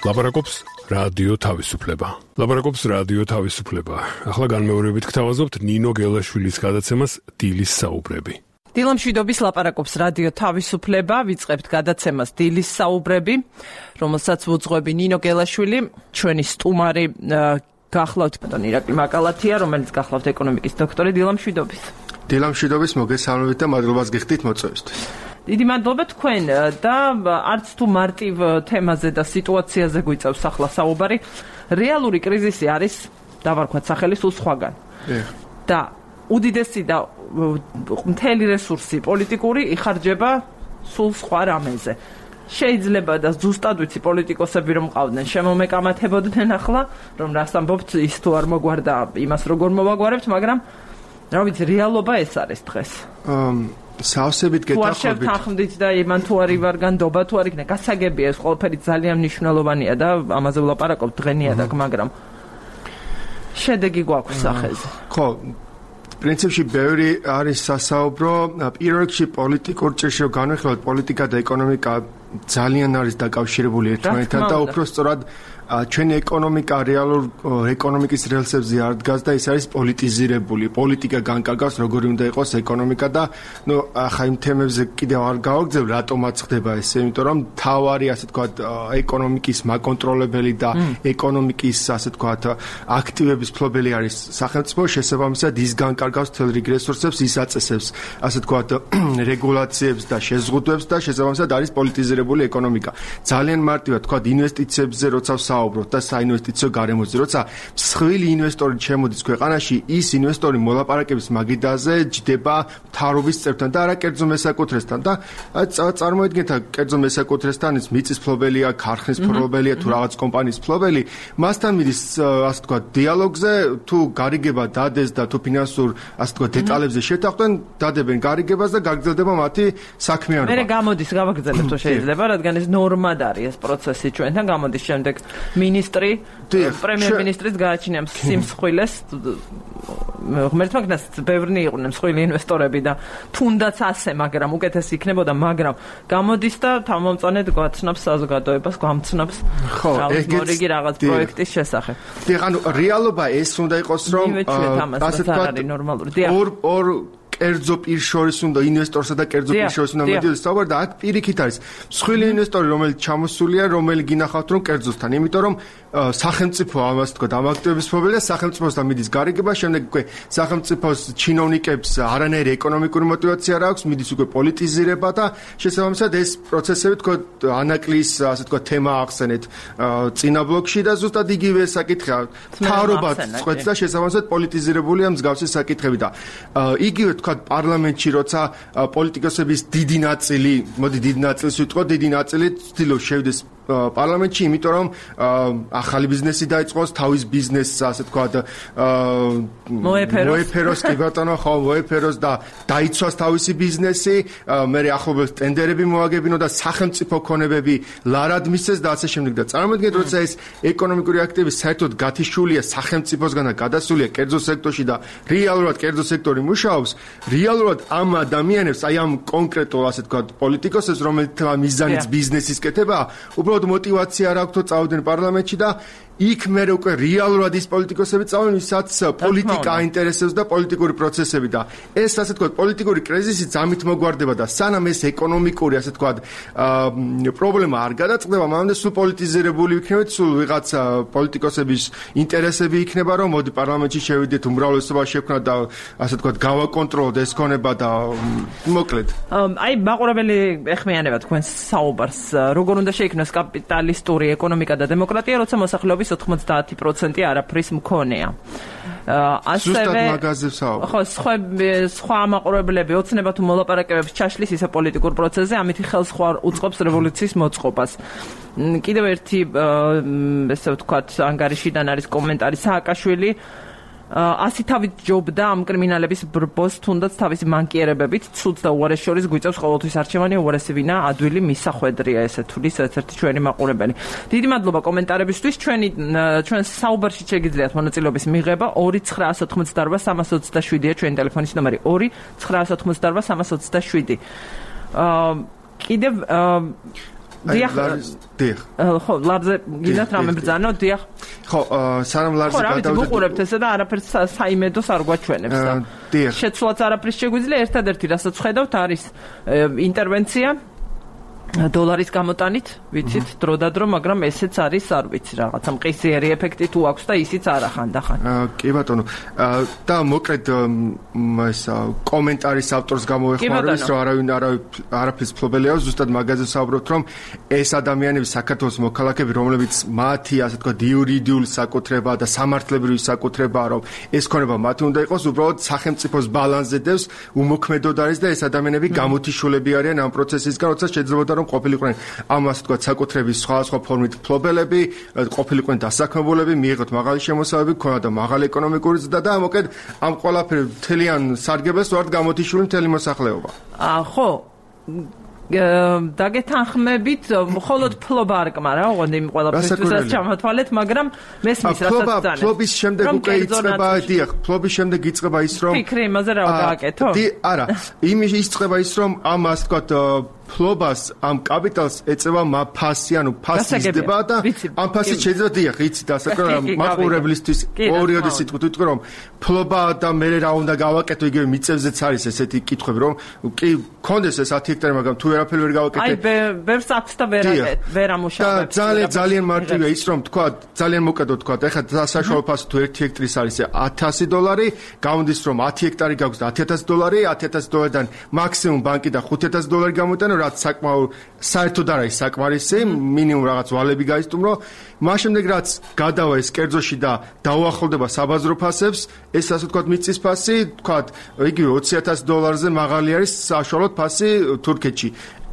ლაპარაკობს რადიო თავისუფლება. ლაპარაკობს რადიო თავისუფლება. ახლა განმეორებით გთავაზობთ ნინო გელაშვილის გადაცემას დილის საუბრები. დილამ მშვიდობის ლაპარაკობს რადიო თავისუფლება, ვიწყებთ გადაცემას დილის საუბრები, რომელსაც ვუძღვები ნინო გელაშვილი, ჩვენი სტუმარი გახლავთ ბატონი ირაკლი მაკალათია, რომელიც გახლავთ ეკონომიკის დოქტორი. დილამ მშვიდობის. დილამ მშვიდობის, მოგესალმებით და მადლობას გიხდით მოწვევისთვის. დიდი მადლობა თქვენ და არც თუ მარტივ თემაზე და სიტუაციაზე გვიწევს ახლა საუბარი. რეალური კრიზისი არის, დავარქვათ სახელი სულ სხვაგან. და უდიდესი და მთელი რესურსი პოლიტიკური იხარჯება სულ სხვა რამეზე. შეიძლება და ზუსტად ვიცი პოლიტიკოსები რომ ყავდნენ შემომეკამათებოდნენ ახლა, რომ რას ამბობთ ის თუ არ მოგვარდა იმას როგორ მოვაგვარებთ, მაგრამ რა ვიცი, რეალობა ეს არის დღეს. სავსებით გეთახმებით. თუ არ შევთანხმდით და იმან თუ არ ვარ განდობა თუ არ იქნება, გასაგებია ეს ყველაფერი ძალიან მნიშვნელოვანია და ამაზე ვლაპარაკობთ დღენიადაგ, მაგრამ შედეგი გვაქვს სახეზე. ხო, პრინციპში ბევრი არის სასაუბრო, პირველ რიგში პოლიტიკურ ჭირში განვიხილოთ, პოლიტიკა და ეკონომიკა ძალიან არის დაკავშირებული ერთმანეთთან და უფრო სწორად ჩვენი ეკონომიკა რეალურ ეკონომიკის რელსებზე არ დგას და ის არის პოლიტიზირებული. პოლიტიკა განკარგავს როგორი უნდა იყოს ეკონომიკა და ახლა იმ თემებზე კიდევ არ გავაგზავნებ, რატომაც ხდება ესე, იმიტომ რომ თავარი ასე თქვა ეკონომიკის მაკონტროლებელი და ეკონომიკის ასე თქვა აქტივების ფლობელი არის სახელმწიფო, შესაბამისად ის განკარგავს მთელ რიგ რესურსებს, ის აწესებს ასე თქვა რეგულაციებს და შეზღუდვებს და შესაბამისად არის პოლიტიზირებული ეკონომიკა. ძალიან მარტივად თქვა ინვესტიციებზე როცა საუბრობთ და საინვესტიციო გარემოზე, როცა მსხვილი ინვესტორი შემოდის ქვეყანაში, ის ინვესტორი მოლაპარაკების მაგიდაზე ჯდება მთავრობის წევრთან და არა კერძო მესაკუთრესთან და წარმოიდგინეთ, კერძო მესაკუთრესთან ის მიწის ფლობელია, ქარხნის ფლობელია თუ რაღაც კომპანიის ფლობელი, მასთან მიდის ასე თქვა დიალოგზე, თუ გარიგება დადეს და თუ ფინანსურ ასე თქვა დეტალებზე შეთანხმდნენ, დადებენ გარიგებას და გაგრძელდება მათი საქმიანობა. მე გამოდის გავაგრძელებთ თუ შეიძლება, რადგან ეს ნორმად არის ეს პროცესი ჩვენთან, გამოდის შემდეგ მინისტრი, პრემიერ-მინისტრის გააჩნია სიმსხვილეს, ღმერთმა გნას ბევრნი იყვნენ მსხვილი ინვესტორები და თუნდაც ასე, მაგრამ უკეთესი იქნებოდა, მაგრამ გამოდის და თავმომწონედ გვაცნობს საზოგადოებას, გვამცნობს მორიგი რაღაც პროექტის შესახებ. ანუ რეალობა ეს უნდა იყოს, რომ ასე თქვა ნორმალური. ორ კერძო პირ შორის უნდა ინვესტორსა და კერძო პირ შორის უნდა მიდიოდეს საუბარი და აქ პირიქით არის მსხვილი ინვესტორი, რომელიც ჩამოსულია, რომელი გინახავთ რომ კერძოსთან, იმიტომ რომ სახელმწიფო ამას თქვა დამაქტების პრობლემა, სახელმწიფოსთან მიდის გარიგება, შემდეგ უკვე სახელმწიფოს ჩინოვნიკებს არანაირი ეკონომიკური мотиваცია არ აქვს, მიდის უკვე პოლიტიზირება და შესაბამისად ეს პროცესები თქვა ანაკლის ასე თქვა თემა ახსენეთ წინა ბლოკში და ზუსტად იგივე საკითხია. მთავრობაც წყვეტს და შესაბამისად პოლიტიზირებულია მსგავსი საკითხები და იგივე თქვა პარლამენტში როცა პოლიტიკოსების დიდი ნაწილი, მოდი დიდი ნაწილს ვიტყოთ, დიდი ნაწილი ცდილობს შევიდეს პარლამენტში, იმიტომ რომ ახალი ბიზნესი დაიწყოს, თავის ბიზნესს ასე თქვა მოეფეროს, კი ბატონო, ხო, მოეფეროს და დაიცვას თავისი ბიზნესი, მე ახლობლებს ტენდერები მოაგებინო და სახელმწიფო ქონებები ლარად მისცეს და ასე შემდეგ და წარმოიდგინეთ, როცა ეს ეკონომიკური აქტივი საერთოდ გათიშულია სახელმწიფოსგან და გადასულია კერძო სექტორში და რეალურად კერძო სექტორი მუშაობს, რეალურად ამ ადამიანებს, აი ამ კონკრეტულ ასე თქვა პოლიტიკოსებს, რომელთა მიზანიც ბიზნესის კეთება, უბრალოდ мотиваცია არ აქვს წავიდნენ პარლამენტში და იქ მე უკვე რეალურად ის პოლიტიკოსები წავიდნენ, ვისაც პოლიტიკა აინტერესებს და პოლიტიკური პროცესები და ეს ასე თქვა პოლიტიკური კრიზისი ძამით მოგვარდება და სანამ ეს ეკონომიკური ასე თქვა პრობლემა არ გადაწყდება, მანამდე სულ პოლიტიზირებული იქნებით, სულ ვიღაც პოლიტიკოსების ინტერესები იქნება, რომ მოდი პარლამენტში შევიდეთ, უმრავლესობა შექმნათ და ასე თქვა გავაკონტროლოთ ეს ქონება და მოკლედ. აი მაყურებელი ეხმიანება თქვენს საუბარს, როგორ უნდა შეიქმნას კაპიტალისტური ეკონომიკა და დემოკრატია, როცა მოსახლეობის 90% არაფრის მქონეა. ზუსტად მაგაზე საუბარი. ხო, სხვა მაყურებლები ოცნება თუ მოლაპარაკებებს ჩაშლის ისე პოლიტიკურ პროცესზე, ამით ხელს უწყობს რევოლუციის მოწყობას. კიდევ ერთი ესე ვთქვათ, ანგარიშიდან არის კომენტარი სააკაშვილი ასითავით ჯობდა ამ კრიმინალების ბრბოს თუნდაც თავისი მანკიერებებით, ცუდ და უარეს შორის გვიწევს ყოველთვის არჩევანი, უარესი ვინა ადვილი მისახვედრია, ესე თulis ერთ-ერთი ჩვენი მაყურებელი. დიდი მადლობა კომენტარებისთვის. ჩვენ საუბარში შეგიძლიათ მონაწილეობის მიღება 2988327-ია ჩვენი ტელეფონის ნომერი 2988327. კიდევ დიახ. ხო, ლარზე გინდათ რამე ბრძანო, დიახ. ხო, სანამ ლარზე გადავდეთ. ხო, ვუყურებთ ესა და არაფერს საიმედოს არ გვაჩვენებს და. დიახ. შეცვლაც არაფრის შეგვიძლია, ერთადერთი რასაც ხედავთ არის ინტერვენცია დოლარის გამოტანით, ვიცით, დროდადრო, მაგრამ ესეც არის, არ ვიცი, რაღაცა მყისიერი ეფექტი თუ აქვს და ისიც არა ხანდახან. კი ბატონო. და მოკლედ ესა კომენტარის ავტორს გამოვეხმარო, რომ არაფრის ფლობელია, ზუსტად მაგაზე საუბრობთ, რომ ეს ადამიანები საქართველოს მოქალაქეები, რომლებიც მათი, ასე თქვა, იურიდიული საკუთრება და სამართლებრივი საკუთრებაა, რომ ეს ქონება მათი უნდა იყოს, უბრალოდ სახელმწიფოს ბალანსზე დევს, უმოქმედოდ არის და ეს ადამიანები გამოთიშულები არიან ამ პროცესისგან, როცა შეიძლება რომ ყოფილიყვნენ ამ ასე თქვა საკუთრების სხვადასხვა ფორმით ფლობელები, ყოფილიყვნენ დასაქმებულები, მიიღოთ მაღალი შემოსავები, ქონოდა მაღალი ეკონომიკური ზრდა და მოკლედ ამ ყველაფერი მთლიან სარგებელს ვართ გამოთიშული მთელი მოსახლეობა. ხო. დაგეთანხმებით, მხოლოდ ფლობა არ კმარა, ოღონდ იმ ყველაფერსაც ჩამოთვალეთ, მაგრამ მესმის რასაც ძანეთ. ფლობის შემდეგ უკვე იწყება, დიახ, ფლობის შემდეგ იწყება ის, რომ ფიქრი იმაზე რა გააკეთო? არა, იმის იწყება ის, რომ ამ ასე ვთქვათ ფლობას ამ კაპიტალს ეწევა ფასი, ანუ ფასი იზრდება და ამ ფასით შეიძლება დიახ, იცით, ასე ვთქვათ, მაყურებლისთვის ორიოდი სიტყვით ვიტყვი, რომ ფლობა და მე რა უნდა გავაკეთო, იგივე მიწევზეც არის ესეთი კითხვები, რომ კი კონდეს ეს 10 ჰექტარი, მაგრამ თუ ვერაფერი ვერ გავაკეთე. აი, ბევრს აქვს და ვერ ამუშავებს. და ძალიან მარტივია ის, რომ თქვა, ძალიან მოკედო თქვა, ეხლა საშუალო ფასი თუ 1 ჰექტრის არის $1,000, გამოდის რომ 10 ჰექტარი გაქვს და $10,000, $10,000-დან მაქსიმუმ ბანკი და $5,000 გამოტანა რაც საკმაოდ საერთოდ არ არის საკმარისი, მინიმუმ რაღაც ვალები გაისტუმრო. მას შემდეგ რაც გადავა ეს კერძოში და დაუახლოვდება საბაზრო ფასებს, ეს ასე ვთქვათ მიწის ფასი, ვთქვათ, იგივე $20,000-ზე მაღალი არის საშუალო ფასი თურქეთში.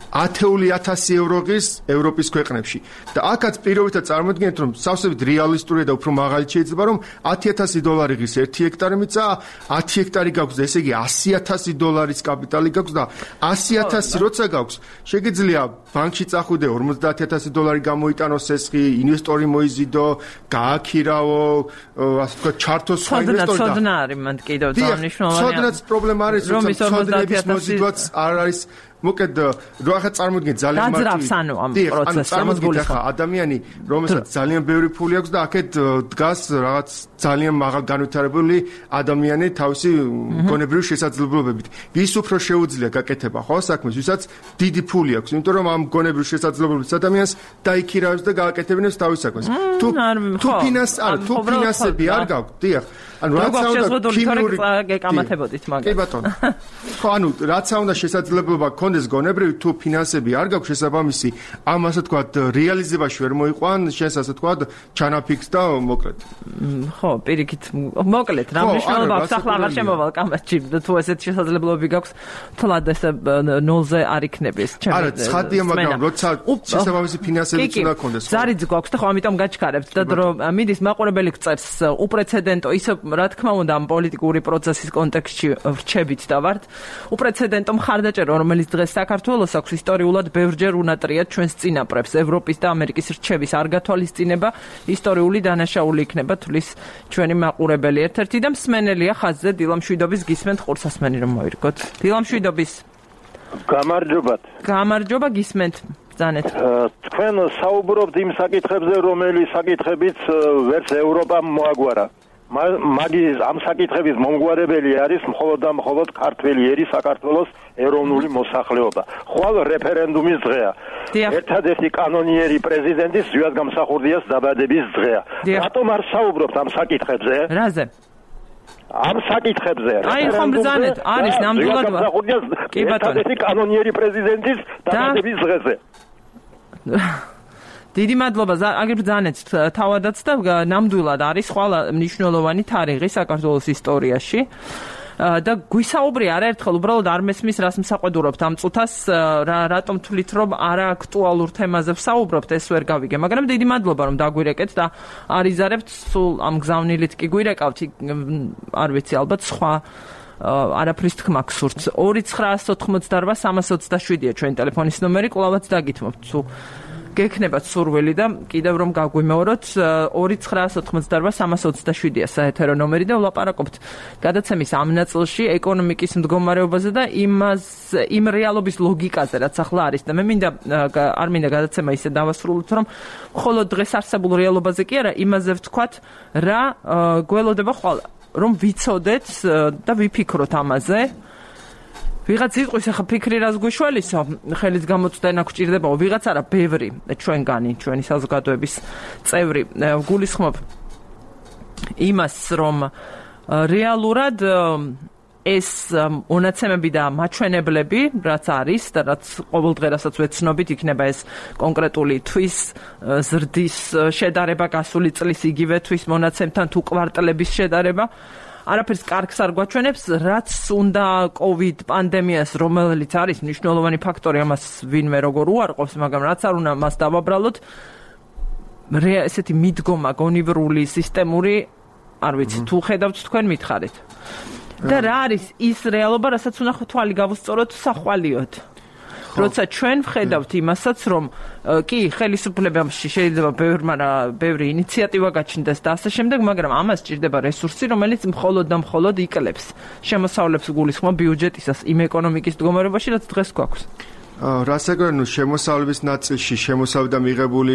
10,000 евро ღირს ევროპის ქვეყნებში. და აქაც პირობითად წარმოიდგინეთ, რომ სავსებით რეალისტურია და უფრო მაღალი შეიძლება, რომ $10,000 ღირს 1 ჰექტარი მიწა, 10 ჰექტარი გაქვს და ესე იგი $100,000 კაპიტალი გაქვს და 100,000 როცა გაქვს, შეგიძლია ბანკში წახვიდე, $50,000 გამოიტანოს ესხი, ინვესტორი მოიზიდო, გააქირავო, ასე ვთქვათ, ჩართოს სხვა ინვესტორი და ცოდნა არის მანდ კიდევ დანიშნულოვანი. ცოდნაც პრობლემა არის, რომ ცოდნების მოზიდვაც არ არის მოკლედ რო ახლა წარმოიდგინეთ ძალიან მარტივი დაძრავს ანუ ამ პროცესს წარმოიდგინეთ ახლა ადამიანი რომელსაც ძალიან ბევრი ფული აქვს და აქეთ დგას რაღაც ძალიან მაღალ განვითარებული ადამიანი თავისი გონებრივი შესაძლებლობებით ვის უფრო შეუძლია გაკეთება ხო საქმეს ვისაც დიდი ფული აქვს იმიტომ რომ ამ გონებრივი შესაძლებლობებით ადამიანს დაიქირავებს და გააკეთებინებს თავის საქმეს თუ ფინანსები არ გაქვს დიახ ანუ რაც უნდა ქიმიური გეკამათებოდით მაგას კი ბატონო ხო ანუ რაც უნდა შესაძლებლობა კონდეს გონებრივი თუ ფინანსები არ გაქვს შესაბამისი ამ ასე თქვა რეალიზებაში ვერ მოიყვან შენს ასე თქვა ჩანაფიქს და მოკლედ ხო პირიქით მოკლედ რა მნიშვნელობა აქვს ახლა აღარ შემოვალ კამათში თუ ესეთ შესაძლებლობები გაქვს თლად ეს ნულზე არ იქნება ეს ჩემი არა ცხადია მაგრამ როცა შესაბამისი ფინანსებიც უნდა კონდეს ზარიც გვაქვს და ხო ამიტომ გაჩქარებთ და რომ მიდის მაყურებელი გწერს უპრეცედენტო ისე რა თქმა უნდა ამ პოლიტიკური პროცესის კონტექსტში ვრჩებით და ვართ უპრეცედენტო მხარდაჭერა რომელიც დღეს საქართველოს აქვს ისტორიულად ბევრჯერ უნატრიათ ჩვენს წინაპრებს ევროპის და ამერიკის რჩევის არ გათვალისწინება ისტორიული დანაშაული იქნება თulis ჩვენი მაყურებელი ერთ-ერთი და მსმენელია ხაზზე დილამშვიდობის გისმენთ ყურსასმენი რომ მოირგოთ დილამშვიდობის გამარჯობა გისმენთ ბრძანეთ თქვენ საუბრობთ იმ საკითხებზე რომელი საკითხებიც ვერც ევროპამ მოაგვარა მაგის ამ საკითხების მომგვარებელი არის მხოლოდ და მხოლოდ ქართველი ერი საქართველოს ეროვნული მოსახლეობა. ხვალ რეფერენდუმის დღეა. ერთადერთი კანონიერი პრეზიდენტის ზვიადგამსახურდიას დაბადების დღეა. რატომ არ საუბრობთ ამ საკითხებზე? რაზე? ამ საკითხებზე. აი ხომ ბრძანეთ, არის ნამდვილად ერთადერთი კანონიერი პრეზიდენტის დაბადების დღეზე. დიდი მადლობა აგერ ბრძანეთ თავადაც და ნამდვილად არის ხვალ მნიშვნელოვანი თარიღი საქართველოს ისტორიაში და გვისაუბრე არაერთხელ უბრალოდ არ მესმის რას მსაყვედურობთ ამ წუთას რატომ თვლით რომ არააქტუალურ თემაზე ვსაუბრობთ ეს ვერ გავიგე მაგრამ დიდი მადლობა რომ დაგვირეკეთ და არიზარებთ სულ ამ გზავნილით კი გვირეკავთ არ ვიცი ალბათ სხვა არაფრის თქმა გსურთ 2988 327-ია ჩვენი ტელეფონის ნომერი კვლავაც დაგითმობთ თუ გექნებათ სურვილი და კიდევ რომ გაგვიმეოროთ 2988-327-ია საეთერო ნომერი და ვლაპარაკობთ გადაცემის ამ ნაწილში ეკონომიკის მდგომარეობაზე და იმ რეალობის ლოგიკაზე, რაც ახლა არის და მე არ მინდა გადაცემა ისე დავასრულოთ, რომ მხოლოდ დღეს არსებულ რეალობაზე კი არა, იმაზე ვთქვათ, რა გველოდება ხვალ, რომ ვიცოდეთ და ვიფიქროთ ამაზე. ვიღაც იყოს ახლა ფიქრი რას გვიშველისო, ხელის გამოწვენა გვჭირდებაო, ვიღაც არა, ბევრი ჩვენი საზოგადოების წევრი გულისხმობ იმას, რომ რეალურად ეს მონაცემები და მაჩვენებლები, რაც არის და რაც ყოველდღე რასაც ვეცნობით, იქნება ეს კონკრეტული თვის ზრდის შედარება გასული წლის იგივე თვის მონაცემთან თუ კვარტლების შედარება არაფერს კარგს არ გვაჩვენებს, რაც უნდა COVID პანდემიას, რომელიც არის მნიშვნელოვანი ფაქტორი, ამას ვინმე როგორ უარყოფს, მაგრამ რაც არ უნდა მას დავაბრალოთ, ესეთი მიდგომა გონივრული, სისტემური, არ ვიცი, თუ ხედავთ თქვენ მითხარით. და რა არის ის რეალობა, რასაც უნდა თვალი გავუსწოროთ სახვალიოდ. როცა ჩვენ ვხედავთ იმასაც, რომ კი, ხელისუფლებაში შეიძლება ბევრი ინიციატივა გაჩნდეს და ასე შემდეგ, მაგრამ ამას სჭირდება რესურსი, რომელიც მხოლოდ და მხოლოდ იკლებს შემოსავლებს გულისხმობ ბიუჯეტისას იმ ეკონომიკის მდგომარეობაში, რაც დღეს გვაქვს. რასაკვირველია, შემოსავლების ნაწილში შემოსავლა და მიღებული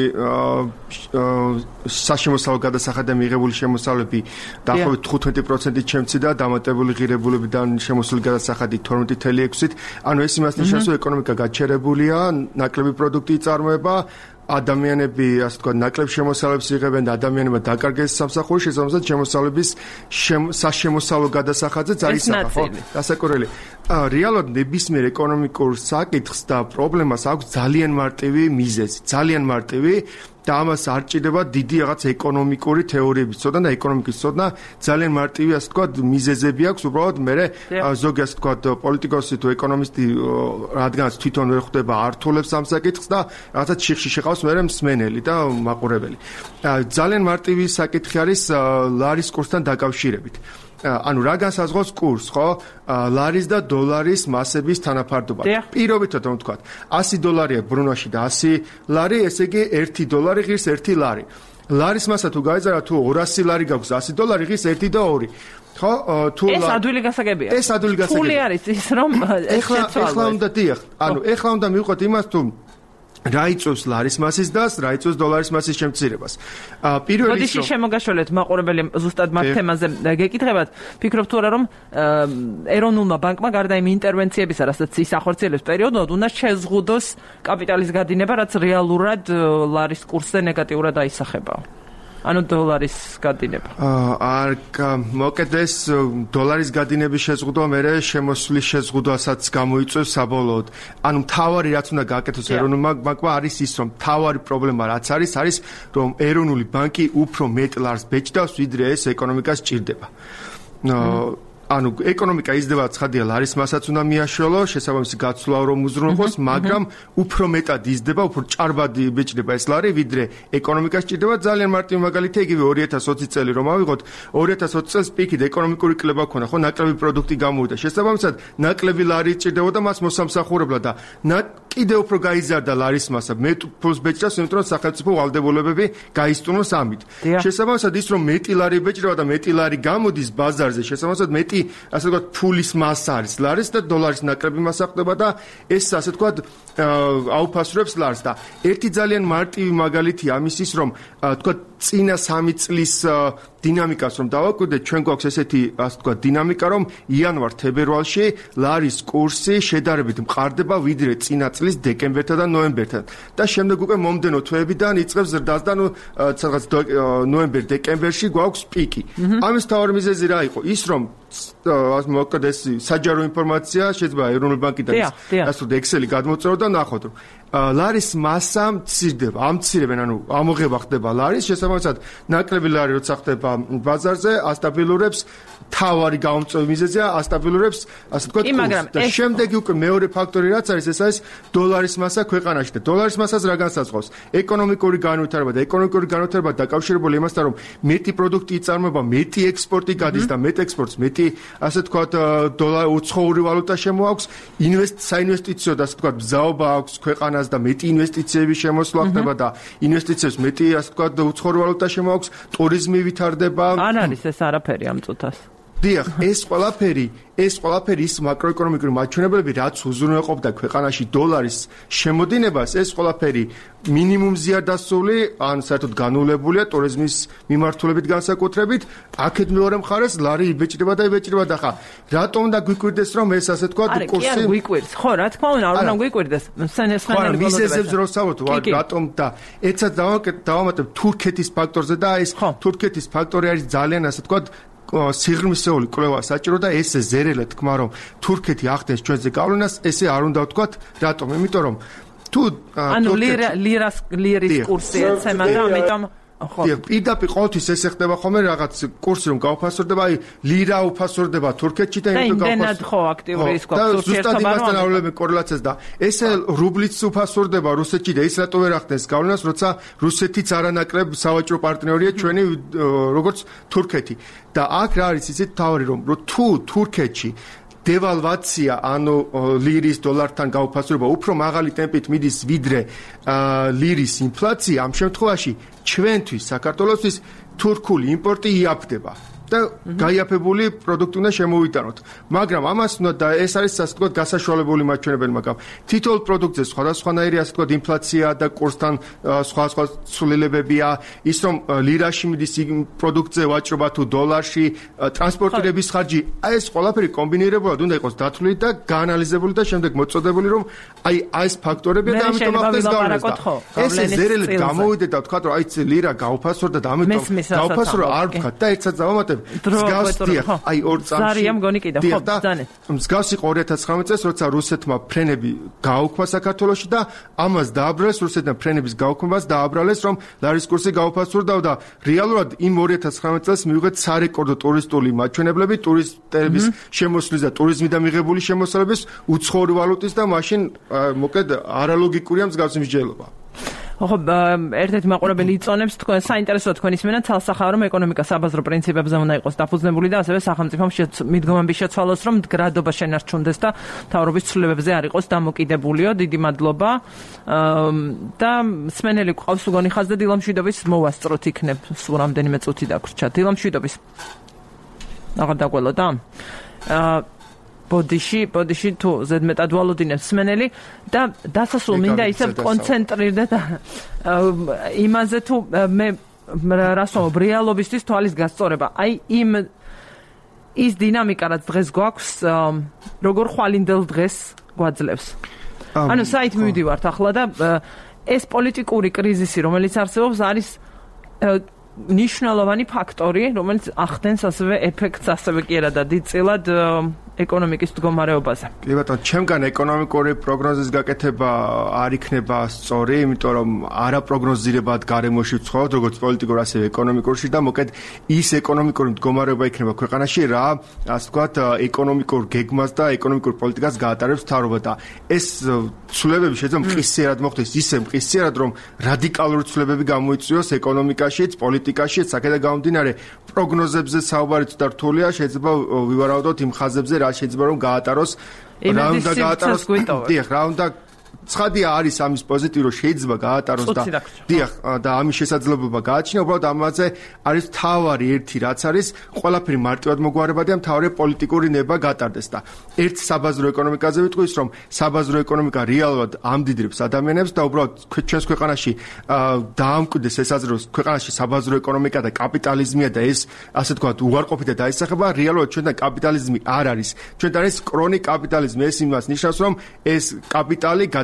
საშემოსავლო გადასახადი და მიღებული შემოსავლები დაახლოებით 15%-ით შემცირდა, დამატებული ღირებულებიდან შემოსული გადასახადი 12.6-ით. ანუ ეს იმას ნიშნავს, რომ ეკონომიკა გაჩერებულია, ნაკლები პროდუქტი იწარმოება, ადამიანები, ასე ვთქვათ, ნაკლებ შემოსავლებს იღებენ და ადამიანებმა დაკარგეს სამსახური, შესაბამისად შემოსავლების საშემოსავლო გადასახადზეც არის საფრთხე, ხო? რასაკვირველია. რეალურად ნებისმიერ ეკონომიკურ საკითხს და პრობლემას აქვს ძალიან მარტივი მიზეზი, ძალიან მარტივი და ამას არ ჭირდება დიდი რაღაც ეკონომიკური თეორიების ცოდნა და ეკონომიკის ცოდნა, ძალიან მარტივი, ასე ვთქვათ, მიზეზები აქვს, უბრალოდ მე ზოგი, ასე ვთქვათ, პოლიტიკოსი თუ ეკონომისტი რადგანაც თვითონ ვერ ხვდება ართულებს ამ საკითხს და რაღაცა ჩიხში შეყავს მე მსმენელი და მაყურებელი. ძალიან მარტივი საკითხი არის ლარის კურსთან დაკავშირებით. ანუ რა განსაზღვრავს კურსს, ხო? ლარის და დოლარის მასების თანაფარდობა. პირობითად რომ ვთქვათ, $100 ბრუნვაში და 100 ლარი, ესე იგი $1 ღირს 1 ლარი. ლარის მასა თუ გაიზარდა, თუ 200 ლარი გაქვს, $100 ღირს 1 და 2. ხო? თუ ეს ადვილი გასაგებია. ეს ადვილი გასაგებია. ფული არის ის, რომ ეხლა უნდა დიახ. ანუ ეხლა უნდა მივყვეთ იმას, თუ რა იწვევს ლარის მასის დას, რა იწვევს დოლარის მასის შემცირებას. პირველი როდეში შემოგაშველეთ მაყურებელი ზუსტად მაგ თემაზე გეკითხებათ, ფიქრობთ თუ არა რომ ეროვნულმა ბანკმა გარდა იმ ინტერვენციებისა, რასაც ის ახორციელებს პერიოდულად, უნდა შეზღუდოს კაპიტალის გადინება, რაც რეალურად ლარის კურსზე ნეგატიურად აისახება. ანუ დოლარის გადინება. მოკეთ ეს დოლარის გადინების შეზღუდვა მერე შემოსვლის შეზღუდვასაც გამოიწვევს საბოლოოდ. ანუ მთავარი რაც უნდა გააკეთოს ეროვნულმა ბანკმა არის ის, რომ მთავარი პრობლემა რაც არის, რომ ეროვნული ბანკი უფრო მეტ ლარს ბეჭდავს, ვიდრე ეს ეკონომიკას ჭირდება. ანუ ეკონომიკა იზრდება, ცხადია, ლარის მასაც უნდა მიაშველო, შესაბამისი გაცვლა რომ უზრუნველყოს, მაგრამ უფრო მეტად იზრდება, უფრო ჭარბად ბეჭდება ეს ლარი, ვიდრე ეკონომიკას ჭირდება. ძალიან მარტივი მაგალითია, იგივე 2020 წელი რომ ავიღოთ, 2020 წელს პიკით ეკონომიკური კლება ქონა, ხო, ნაკლები პროდუქტი გამოვიდა. შესაბამისად, ნაკლები ლარი ჭირდებოდა მას მოსამსახურებლად და კიდევ უფრო გაიზარდა ლარის მასა. მეტ ფულს ბეჭდავს, იმიტომ რომ სახელმწიფო ვალდებულებები გაისტუმროს ამით. შესაბამისად, ის რომ მეტი ლარი ბეჭდება და მეტი ლარი გამოდის ბაზარზე, შესაბამისად მეტი ასე ვთქვათ, ფულის მასა არის ლარის და დოლარის ნაკლები მასა ხდება და ეს ასე ვთქვათ აუფასრებს ლარს და ერთი ძალიან მარტივი მაგალითია ამის ის, რომ ვთქვათ წინა 3 წლის დინამიკას რომ დავაკვირდეთ, ჩვენ გვაქვს ესეთი ასე ვთქვათ დინამიკა, რომ იანვარ-თებერვალში ლარის კურსი შედარებით მყარდება ვიდრე წინა წლის დეკემბერთან და ნოემბერთან და შემდეგ უკვე მომდენო თვეებიდან იწყებს ზრდას და რაღაც ნოემბერ-დეკემბერში გვაქვს პიკი. ამის მთავარი მიზეზი რა იყო? ის რომ მოკლედ ეს საჯარო ინფორმაცია შეიძლება ეროვნული ბანკიდან ასე რომ ექსელი გადმოწერო და ნახოთ რომ ლარის მასა მცირდება, ამცირებენ, ანუ ამოღება ხდება ლარის, შესაბამისად შესაბამისად ნაკლები ლარი როცა ხდება ბაზარზე ასტაბილურებს თავარი გამომწვევი მიზეზია ასტაბილურებს ასე ვთქვათ და შემდეგი უკვე მეორე ფაქტორი რაც არის ეს არის დოლარის მასა ქვეყანაში და დოლარის მასას რა განსაზღვრავს ეკონომიკური განვითარება და ეკონომიკური განვითარება დაკავშირებული იმასთან რომ მეტი პროდუქტი იწარმოება მეტი ექსპორტი გადის და მეტ ექსპორტს მეტი ასე ვთქვათ უცხოური ვალუტა შემოაქვს საინვესტიციო და ასე ვთქვათ ბზაობა აქვს ქვეყანას და მეტი ინვესტიციების შემოსვლა ხდება და ინვესტიციებს მეტი ასე ვთქვათ უცხოური ვალუტა შემოაქვს ტურიზმი ვითარდება არ არის ეს არაფერი ამ წუთას დიახ, ეს ყველაფერი ის მაკროეკონომიკური მაჩვენებლები, რაც უზრუნველყოფდა ქვეყანაში დოლარის შემოდინებას, ეს ყველაფერი მინიმუმზეა დასული, ან საერთოდ განულებულია ტურიზმის მიმართულებით განსაკუთრებით, აქეთ მეორე მხარეს ლარი იბეჭდება და ხა, რატომ და გვიკვირდეს რომ ეს ასე თქვა კურსი? არ გვიკვირს, ხო, რა თქმა უნდა, არ უნდა გვიკვირდეს. სანელი მიზეზებს რო საუბრობთ, რატომ და ეცად დავამატებ თურქეთის ფაქტორზე და ეს თურქეთის ფაქტორი არის ძალიან ასე თქვა სიღრმისეული კვლევა საჭირო და ეს ზერელა თქმა რომ თურქეთი ახდენს ჩვენზე გავლენას ესე არ უნდა ვთქვათ რატომ იმიტომ რომ თუ ანუ ლირის კურსი ეცემა და ამიტომ პირდაპირ ყოველთვის ესე ხდება ხოლმე რაღაც კურსი რომ გაუფასურდება აი ლირა უფასურდება თურქეთში და იმიტომ გაუფასურდება ხო აქტიური ის გვაქვს ზუსტად იმასთან არულებენ კორელაციას და ესე რუბლიც უფასურდება რუსეთში და ის რატო ვერ ახდენს გავლენას როცა რუსეთიც არანაკლებ სავაჭრო პარტნიორია ჩვენი როგორც თურქეთი და აქ რა არის ისეთ თავი რომ თუ თურქეთში დევალვაცია ანუ ლირის დოლართან გაუფასურება უფრო მაღალი ტემპით მიდის ვიდრე ლირის ინფლაცია ამ შემთხვევაში ჩვენთვის საქართველოსთვის თურქული იმპორტი იაფდება და გაიაფებული პროდუქტი უნდა შემოვიტანოთ მაგრამ ამას უნდა და ეს არის ასე ვთქვათ გასაშვალებული მაჩვენებელი მაგრამ თითოეულ პროდუქტზე სხვადასხვანაირი ასე ვთქვათ ინფლაცია და კურსთან სხვა ცვლილებებია ის რომ ლირაში მიდის პროდუქტზე ვაჭრობა თუ დოლარში ტრანსპორტირების ხარჯი აი ეს ყველაფერი კომბინირებულად უნდა იყოს დათვლილი და გაანალიზებული და შემდეგ მოწოდებული რომ აი ეს ფაქტორები და ამიტომ ახდენს გავლენას ეს ზერელით გამოვიდეთ და ვთქვათ რომ აი ლირა გაუფასურდა და ამიტომ გაუფასურდა არ ვთქვათ და ერთსაც დავამატებ აი ორ წამში მსგავსი იყო 2019 წელს როცა რუსეთმა ფრენები გააუქმა საქართველოში და ამას დააბრალეს რუსეთმა ფრენების გაუქმებას დააბრალეს რომ ლარის კურსი გაუფასურდა და რეალურად იმ 2019 წელს მივიღეთ სარეკორდო ტურისტული მაჩვენებლები ტურისტების შემოსვლის და ტურიზმიდან მიღებული შემოსავლების უცხოური ვალუტის და მაშინ მოკლედ არალოგიკურია მსგავსი მსჯელობა ხო, ერთ-ერთი მაყურებელი იწონებს თქვენ საინტერესოა თქვენის მენა თალსახაა რომ ეკონომიკა საბაზრო პრინციპებზე უნდა იყოს დაფუძნებული და ასევე სახელმწიფომ მიდგომები შეცვალოს რომ მდგრადობა შენარჩუნდეს და მთავრობის ცვლილებებზე არ იყოს დამოკიდებულიო. დიდი მადლობა. და მსმენელი გვყავს უგონი ხაზ და დილამშვიდობის მოვასწროთ იქნებ სულ რამდენიმე წუთი დაგვრჩა. დილამშვიდობის. აღარ დაგველოდა? ბოდიში თუ ზედმეტად ვალოდინებს მსმენელი და დასასრულ მინდა ისევ კონცენტრირდა და იმაზე თუ მე რას ვამბობ რეალობისთვის თვალის გასწორება აი ის დინამიკა რაც დღეს გვაქვს როგორ ხვალინდელ დღეს გვაძლევს ანუ საით მივდივართ ახლა და ეს პოლიტიკური კრიზისი რომელიც არსებობს არის ნიშნულოვანი ფაქტორი რომელიც ახდენს ასევე ეფექტს ასევე კი არა და დიდწილად ეკონომიკის მდგომარეობაზე. კი ბატონო, ჩემგან ეკონომიკური პროგნოზის გაკეთება არ იქნება სწორი, იმიტომ რომ არაპროგნოზირებად გარემოში ვცხოვრობთ, როგორც პოლიტიკურ, ასევე ეკონომიკურში და მოკლედ ის ეკონომიკური მდგომარეობა იქნება ქვეყანაში, რა, ასე ვთქვათ, ეკონომიკურ გეგმას და ეკონომიკურ პოლიტიკას გაატარებს მთავრობა და ეს ცვლილებები შეიძლება მყისიერად მოხდეს, ისე მყისიერად, რომ რადიკალური ცვლილებები გამოიწვიოს ეკონომიკაშიც, პოლიტიკაშიც, აქედან გამომდინარე პროგნოზებზე საუბარი ცოტა რთულია, შეიძლება ვივარაუდოთ იმ ხაზებზე შეიძლება რომ გაატაროს რა უნდა გაატაროს დიახ რა უნდა ცხადია არის ამის პოზიტივი რომ შეიძლება გაატაროს და დიახ და ამის შესაძლებლობა გააჩინა უბრალოდ ამაზე არის თავარი ერთი რაც არის ყველაფერი მარტივად მოგვარება და თავარი პოლიტიკური ნება გატარდეს და ერთ საბაზრო ეკონომიკაზე ვიტყვის რომ საბაზრო ეკონომიკა რეალურად ამდიდრებს ადამიანებს და უბრალოდ ჩვენს ქვეყანაში დაამკვიდრეს ეს აზრი რომ ქვეყანაში საბაზრო ეკონომიკა და კაპიტალიზმია და ეს ასე ვთქვათ უარყოფითად დაისახება რეალურად ჩვენთან კაპიტალიზმი არ არის ჩვენთან არის კრონიკ კაპიტალიზმი ეს იმას ნიშნავს რომ ეს კაპიტალი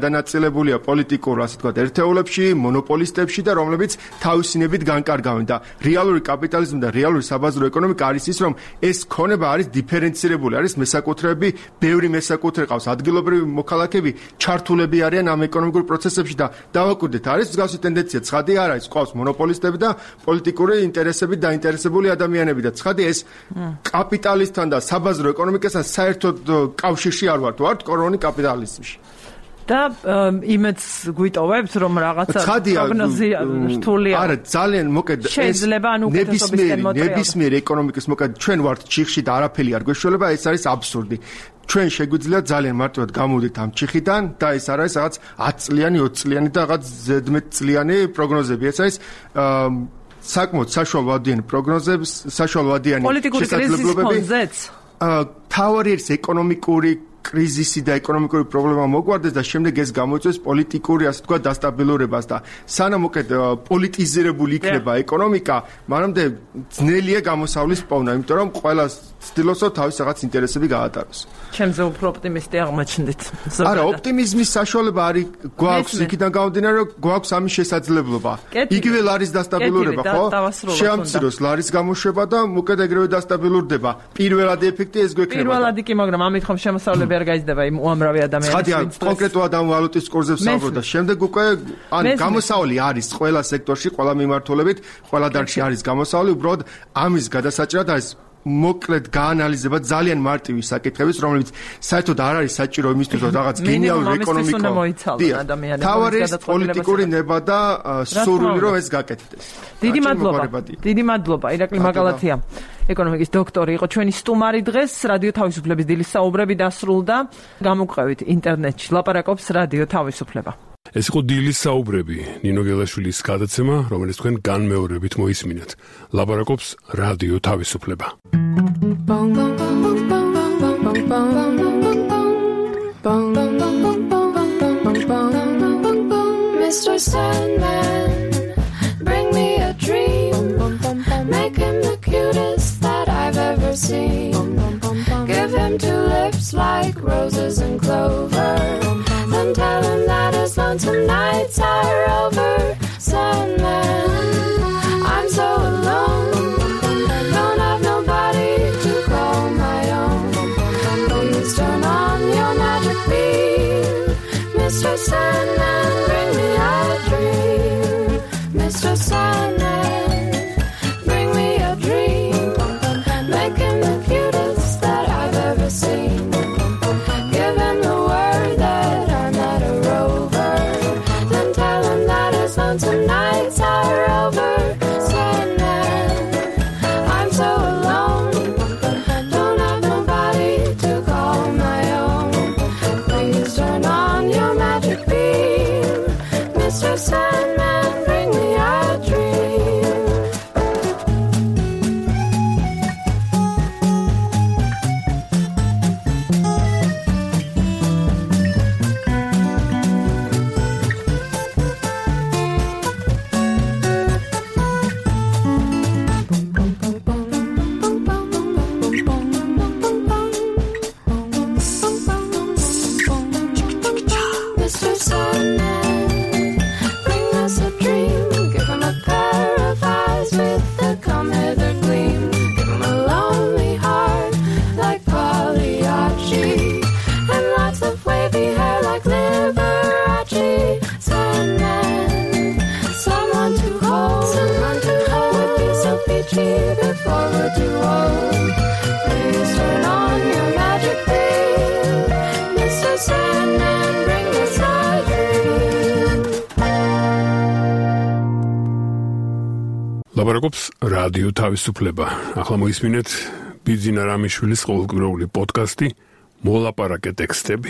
გადანაწილებულია პოლიტიკურ, ასე ვთქვათ, ერთეულებში, მონოპოლისტებში და რომლებიც თავისინებით განკარგავენ და რეალური კაპიტალიზმი და რეალური საბაზრო ეკონომიკა არის ის, რომ ეს ქონება არის დიფერენცირებული, არის მესაკუთრეები, ბევრი მესაკუთრე ყავს, ადგილობრივი მოქალაქეები ჩართულები არიან ამ ეკონომიკურ პროცესებში და დავაკვირდეთ, არის მსგავსი ტენდენცია, ცხადი არ არის, ყავს მონოპოლისტები და პოლიტიკური ინტერესებით დაინტერესებული ადამიანები და ცხადი ეს კაპიტალისტთან და საბაზრო ეკონომიკასთან საერთოდ კავშირში არ ვართ კორონი კაპიტალიზმში. და იმეც გვიტოვებთ რომ რაღაცა პროგნოზია რთულია. არა, ძალიან მოკედ შეიძლება ან უკეთესობისკენ მოტრიალ. ნებისმიერ ეკონომიკის მოკედ ჩვენ ვართ ჩიხში და არაფერი არ გვეშველება, ეს არის აბსურდი. ჩვენ შეგვიძლია ძალიან მარტივად გამოვიდეთ ამ ჩიხიდან და ეს არ არის რაღაც 10 წლიანი, 20 წლიანი და რაღაც ზედმეტ წლიანი პროგნოზები. ეს არის საკმაოდ საშუალოვადიანი პროგნოზები, საშუალოვადიანი შესაძლებლობები. თავარი არის ეკონომიკური კრიზისი და ეკონომიკური პრობლემა მოგვარდეს და შემდეგ ეს გამოიწვევს პოლიტიკური, ასე ვთქვათ, დასტაბილურებას და სანამ მოკედ პოლიტიზირებული იქნება ეკონომიკა, მანამდე ძნელია გამოსავლის პოვნა, იმიტომ რომ ყველა ცდილობს თავის რაღაც ინტერესები გაატაროს. ჩემზე უფრო ოპტიმისტი აღმოჩნდით. არა, ოპტიმიზმის საშუალება არის გვაქვს იქიდან გამომდინარე, რომ გვაქვს ამის შესაძლებლობა. იგივე ლარის დასტაბილურება, ხო? შეამციროს ლარის გამოშვება და მოკედ ეგრევე დასტაბილურდება. პირველადი ეფექტი ეს გვექნება. პირველადი კი, მაგრამ ამით ხომ შემოსავლები არ გაიზრდება იმ უამრავი ადამიანის ვინც კონკრეტულად ამ ვალუტის კურსზე ვსაუბრობ და შემდეგ უკვე ან გამოსავალი არის ყველა სექტორში, ყველა მიმართულებით, ყველა დარგში არის გამოსავალი, უბრალოდ ამის გადასაჭრად არის მოკლედ გაანალიზება ძალიან მარტივი საკითხების, რომლებიც საერთოდ არ არის საჭირო იმისთვის, რომ რაღაც გენიალური ეკონომიკო თავარი პოლიტიკური ნება და სურვილი რომ ეს გაკეთდეს. დიდი მადლობა, ირაკლი მაგალათია. ეკონომიკის დოქტორი იყო ჩვენი სტუმარი დღეს. რადიო თავისუფლების დილის საუბრები დასრულდა. გამოგყევით ინტერნეტში ლაპარაკობს რადიო თავისუფლება. ეს იყო დილის საუბრები, ნინო გელაშვილის გადაცემა, რომელიც თქვენ განმეორებით მოისმინეთ. ლაპარაკობს რადიო თავისუფლება. Mr. Sandman, bring me a dream. Make him the cutest that I've ever seen. Give him 2 lips like roses and clover. Then tell him that his lonesome nights are over. Sandman, I'm so alone. Don't have nobody to call my own. Please turn on your magic beam. Mr. Sandman, bring me a dream. Mr. Sandman, bring me a dream. Make him the cutest that I've ever seen. Give him the word that I'm not a rover. Then tell him that his lonesome nights are over. Sandman, I'm so alone. Don't have nobody to call my own. Please turn on your magic beam. Mr. Sandman, bring me a dream. Mr. Sandman, bring us a dream. Give him a pair of eyes with the come hither gleam. Give him a lonely heart like Pagliacci, and lots of wavy hair like Liberace. Sandman, someone to hold would be so peachy before we're too old. Please turn on your magic beam. Mr. Sandman, bring us a dream. ლაპარაკობს რადიო თავისუფლება. ახლა მოისმინეთ ბიძინა რამიშვილის ყოველკვირეული პოდკასტი მოლაპარაკე ტექსტები.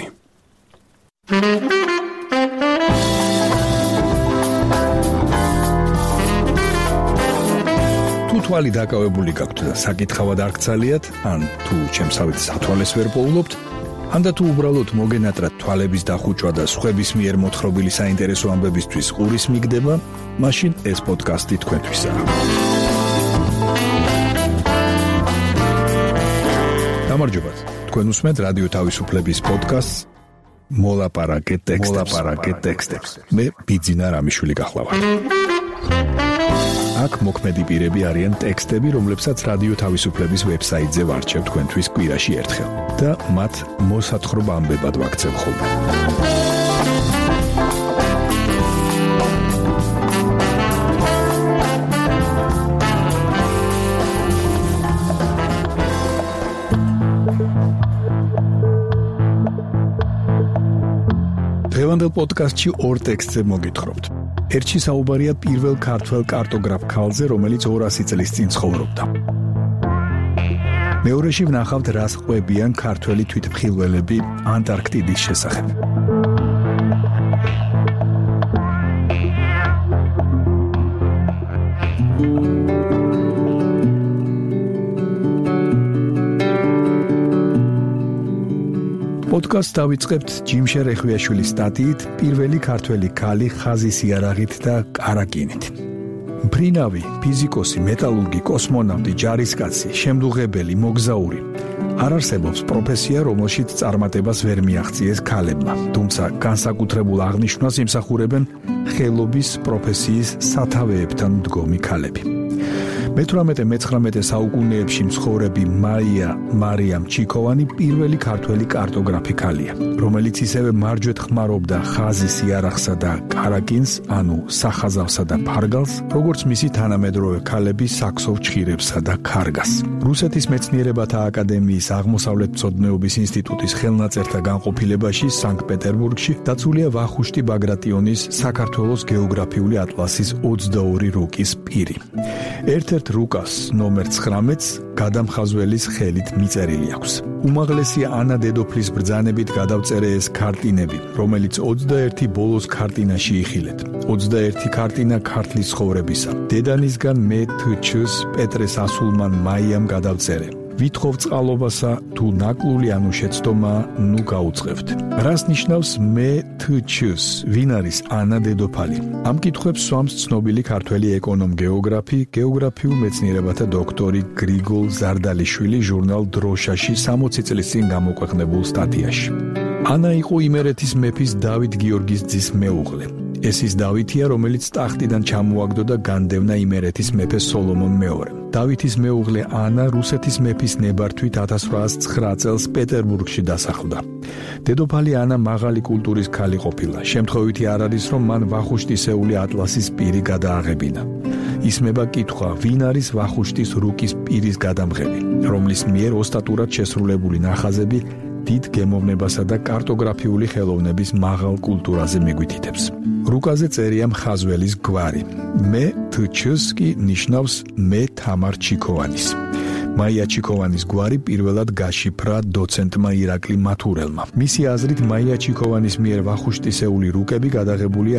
თუ თვალი დაკავებული გაქვთ და საკითხავად არ გცალიათ, ან თუ ჩემსავით სათვალეს ვერ პოულობთ, ან და თუ უბრალოდ მოგენატრათ თვალების დახუჭვა და სხვების მიერ მოთხრობილი საინტერესო ამბებისთვის ყურის მიგდება, მაშინ ეს პოდკასტი თქვენთვისაა. გამარჯობათ. თქვენ უსმენთ რადიო თავისუფლების პოდკასტს მოლაპარაკე ტექსტებს. მე ბიძინა რამიშვილი გახლავართ. აქ მოქმედი პირები არიან ტექსტები, რომლებსაც რადიო თავისუფლების ვებსაიტზე ვარჩევ თქვენთვის კვირაში ერთხელ და მათ მოსათხრობამდე ვაქცევ ხოლმე. დღევანდელ პოდკასტში ორ ტექსტზე მოგითხრობთ. ერთში საუბარია პირველ ქართველ კარტოგრაფ ქალზე, რომელიც 200 წლის წინ ცხოვრობდა. მეორეში ვნახავთ, რას ყვებიან ქართველი თვითმხილველები ანტარქტიდის შესახებ. პოდკასტს დავიწყებთ ჯიმშერ ეხვიაშვილის სტატიით პირველი ქართველი ქალი ხაზის იარაღით და კარაკინით. მფრინავი, ფიზიკოსი, მეტალურგი, კოსმონავტი, ჯარისკაცი, შემდუღებელი, მოგზაური. არ არსებობს პროფესია, რომელშიც წარმატებას ვერ მიაღწიეს ქალებმა, თუმცა განსაკუთრებულ აღნიშვნას იმსახურებენ ხელობის პროფესიის სათავეებთან მდგომი ქალები. მე-18-მე-19 საუკუნეებში მცხოვრები მარიამ ჩიქოვანი პირველი ქართველი კარტოგრაფი ქალია, რომელიც ისევე მარჯვეთ ხმარობდა ხაზის იარაღსა და კარაკინს, ანუ სახაზავსა და ფარგალს, როგორც მისი თანამედროვე ქალები საქსოვ ჩხირებსა და ქარგას. რუსეთის მეცნიერებათა აკადემიის აღმოსავლეთმცოდნეობის ინსტიტუტის ხელნაწერთა განყოფილებაში სანქტ-პეტერბურგში დაცულია ვახუშტი ბაგრატიონის საქართველოს გეოგრაფიული ატლასის 22 რუკის პირი. ერთ-ერთ რუკას ნომერ 19-ს გადამხაზველის ხელით მიწერილი აქვს. უმაღლესი ანა დედოფლის ბრძანებით გადავწერე ეს ქარტინები, რომელიც 21 ბოლოს ქარტინაში იხილეთ. 21 ქარტინა ქართლის ცხოვრებისა. დედანისგან მე თჩს პეტრეს ასულმან მაიამ გადავწერე. ვითხოვ წყალობასა, თუ ნაკლული ანუ შეცდომა, ნუ გაუწყევთ. რას ნიშნავს მე თჩს? ვინ არის ანა დედოფალი? ამ კითხვებს სვამს ცნობილი ქართველი ეკონომ-გეოგრაფი, გეოგრაფიულ მეცნიერებათა დოქტორი გრიგოლ ზარდალიშვილი ჟურნალ დროშაში 60 წლის წინ გამოქვეყნებულ სტატიაში. ანა იყო იმერეთის მეფის დავით გიორგის ძის მეუღლე. ეს ის დავითია, რომელიც ტახტიდან ჩამოაგდო და განდევნა იმერეთის მეფე სოლომონ მეორემ. დავითის მეუღლე ანა რუსეთის მეფის ნებართვით 1809 წელს პეტერბურგში დასახლდა. დედოფალი ანა მაღალი კულტურის ქალი ყოფილა. შემთხვევითი არ არის, რომ მან ვახუშტისეული ატლასის პირი გადააღებინა. ისმება კითხვა, ვინ არის ვახუშტის რუკის პირის გადამღები, რომლის მიერ ოსტატურად შესრულებული ნახაზები დიდ გემოვნებასა და კარტოგრაფიული ხელოვნების მაღალ კულტურაზე მიგვითითებს. რუკაზე წერია მხაზველის გვარი. მე თჩს კი ნიშნავს მე თამარ ჩიქოვანის. მაია ჩიქოვანის გვარი პირველად გაშიფრა დოცენტმა ირაკლი მათურელმა. მისი აზრით მაია ჩიქოვანის მიერ ვახუშტისეული რუკები გადაღებულია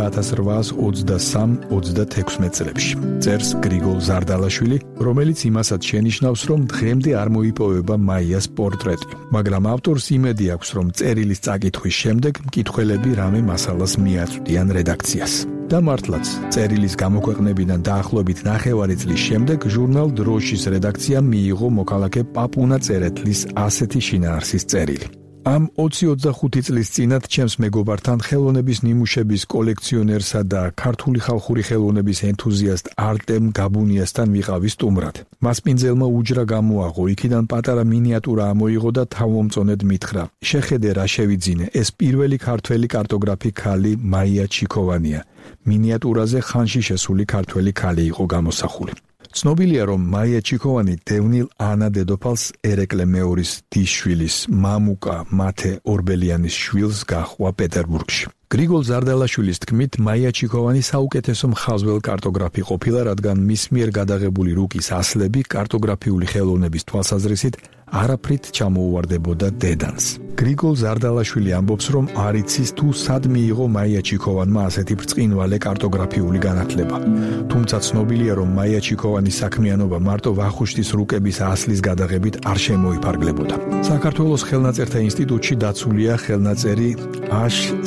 1823-36 წლებში. წერს გრიგოლ ზარდალაშვილი, რომელიც იმასაც შენიშნავს, რომ დღემდე არ მოიპოვება მაიას პორტრეტი, მაგრამ ავტორს იმედი აქვს, რომ წერილის წაკითხვის შემდეგ მკითხველები რამე მასალას მიაწვდიან რედაქციას. და მართლაც, წერილის გამოქვეყნებიდან დაახლოებით 9 წლის შემდეგ ჟურნალ დროშის რედაქციამ მიიღო მოქალაქე პაპუნა წერეთლის ასეთი შინაარსის წერილი. ამ 20-25 წლის წინათ ჩემს მეგობართან ხელოვნების ნიმუშების კოლექციონერსა და ქართული ხალხური ხელოვნების ენთუზიასტ არტემ გაბუნიასთან ვიყავი სტუმრად. მასპინძელმა უჯრა გამოაღო, იქიდან პატარა მინიატურა ამოიღო და თავმომწონედ მითხრა: შეხედე რა შევიძინე, ეს პირველი ქართველი კარტოგრაფი ქალი მაია ჩიქოვანია. მინიატურაზე ხანში შესული ქართველი ქალი იყო გამოსახული. ცნობილია, რომ მაია ჩიქოვანი დევნილ ანა დედოფალს ერეკლე მეორის დისშვილის მამუკა მათე ორბელიანის შვილს გაჰყვა პეტერბურგში. გრიგოლ ზარდალაშვილის თქმით, მაია ჩიქოვანი საუკეთესო მხაზველ კარტოგრაფი ყოფილა, რადგან მის მიერ გადაღებული რუკის ასლები კარტოგრაფიული ხელოვნების თვალსაზრისით არაფრით ჩამოუვარდებოდა დედანს. გრიგოლ ზარდალაშვილი ამბობს, რომ არ იცის თუ სად მიიღო მაია ჩიქოვანმა ასეთი ბრწყინვალე კარტოგრაფიული განათლება. თუმცა ცნობილია, რომ მაია ჩიქოვანის საქმიანობა მარტო ვახუშტის რუკების ასლის გადაღებით არ შემოიფარგლებოდა. საქართველოს ხელნაწერთა ინსტიტუტში დაცულია ხელნაწერი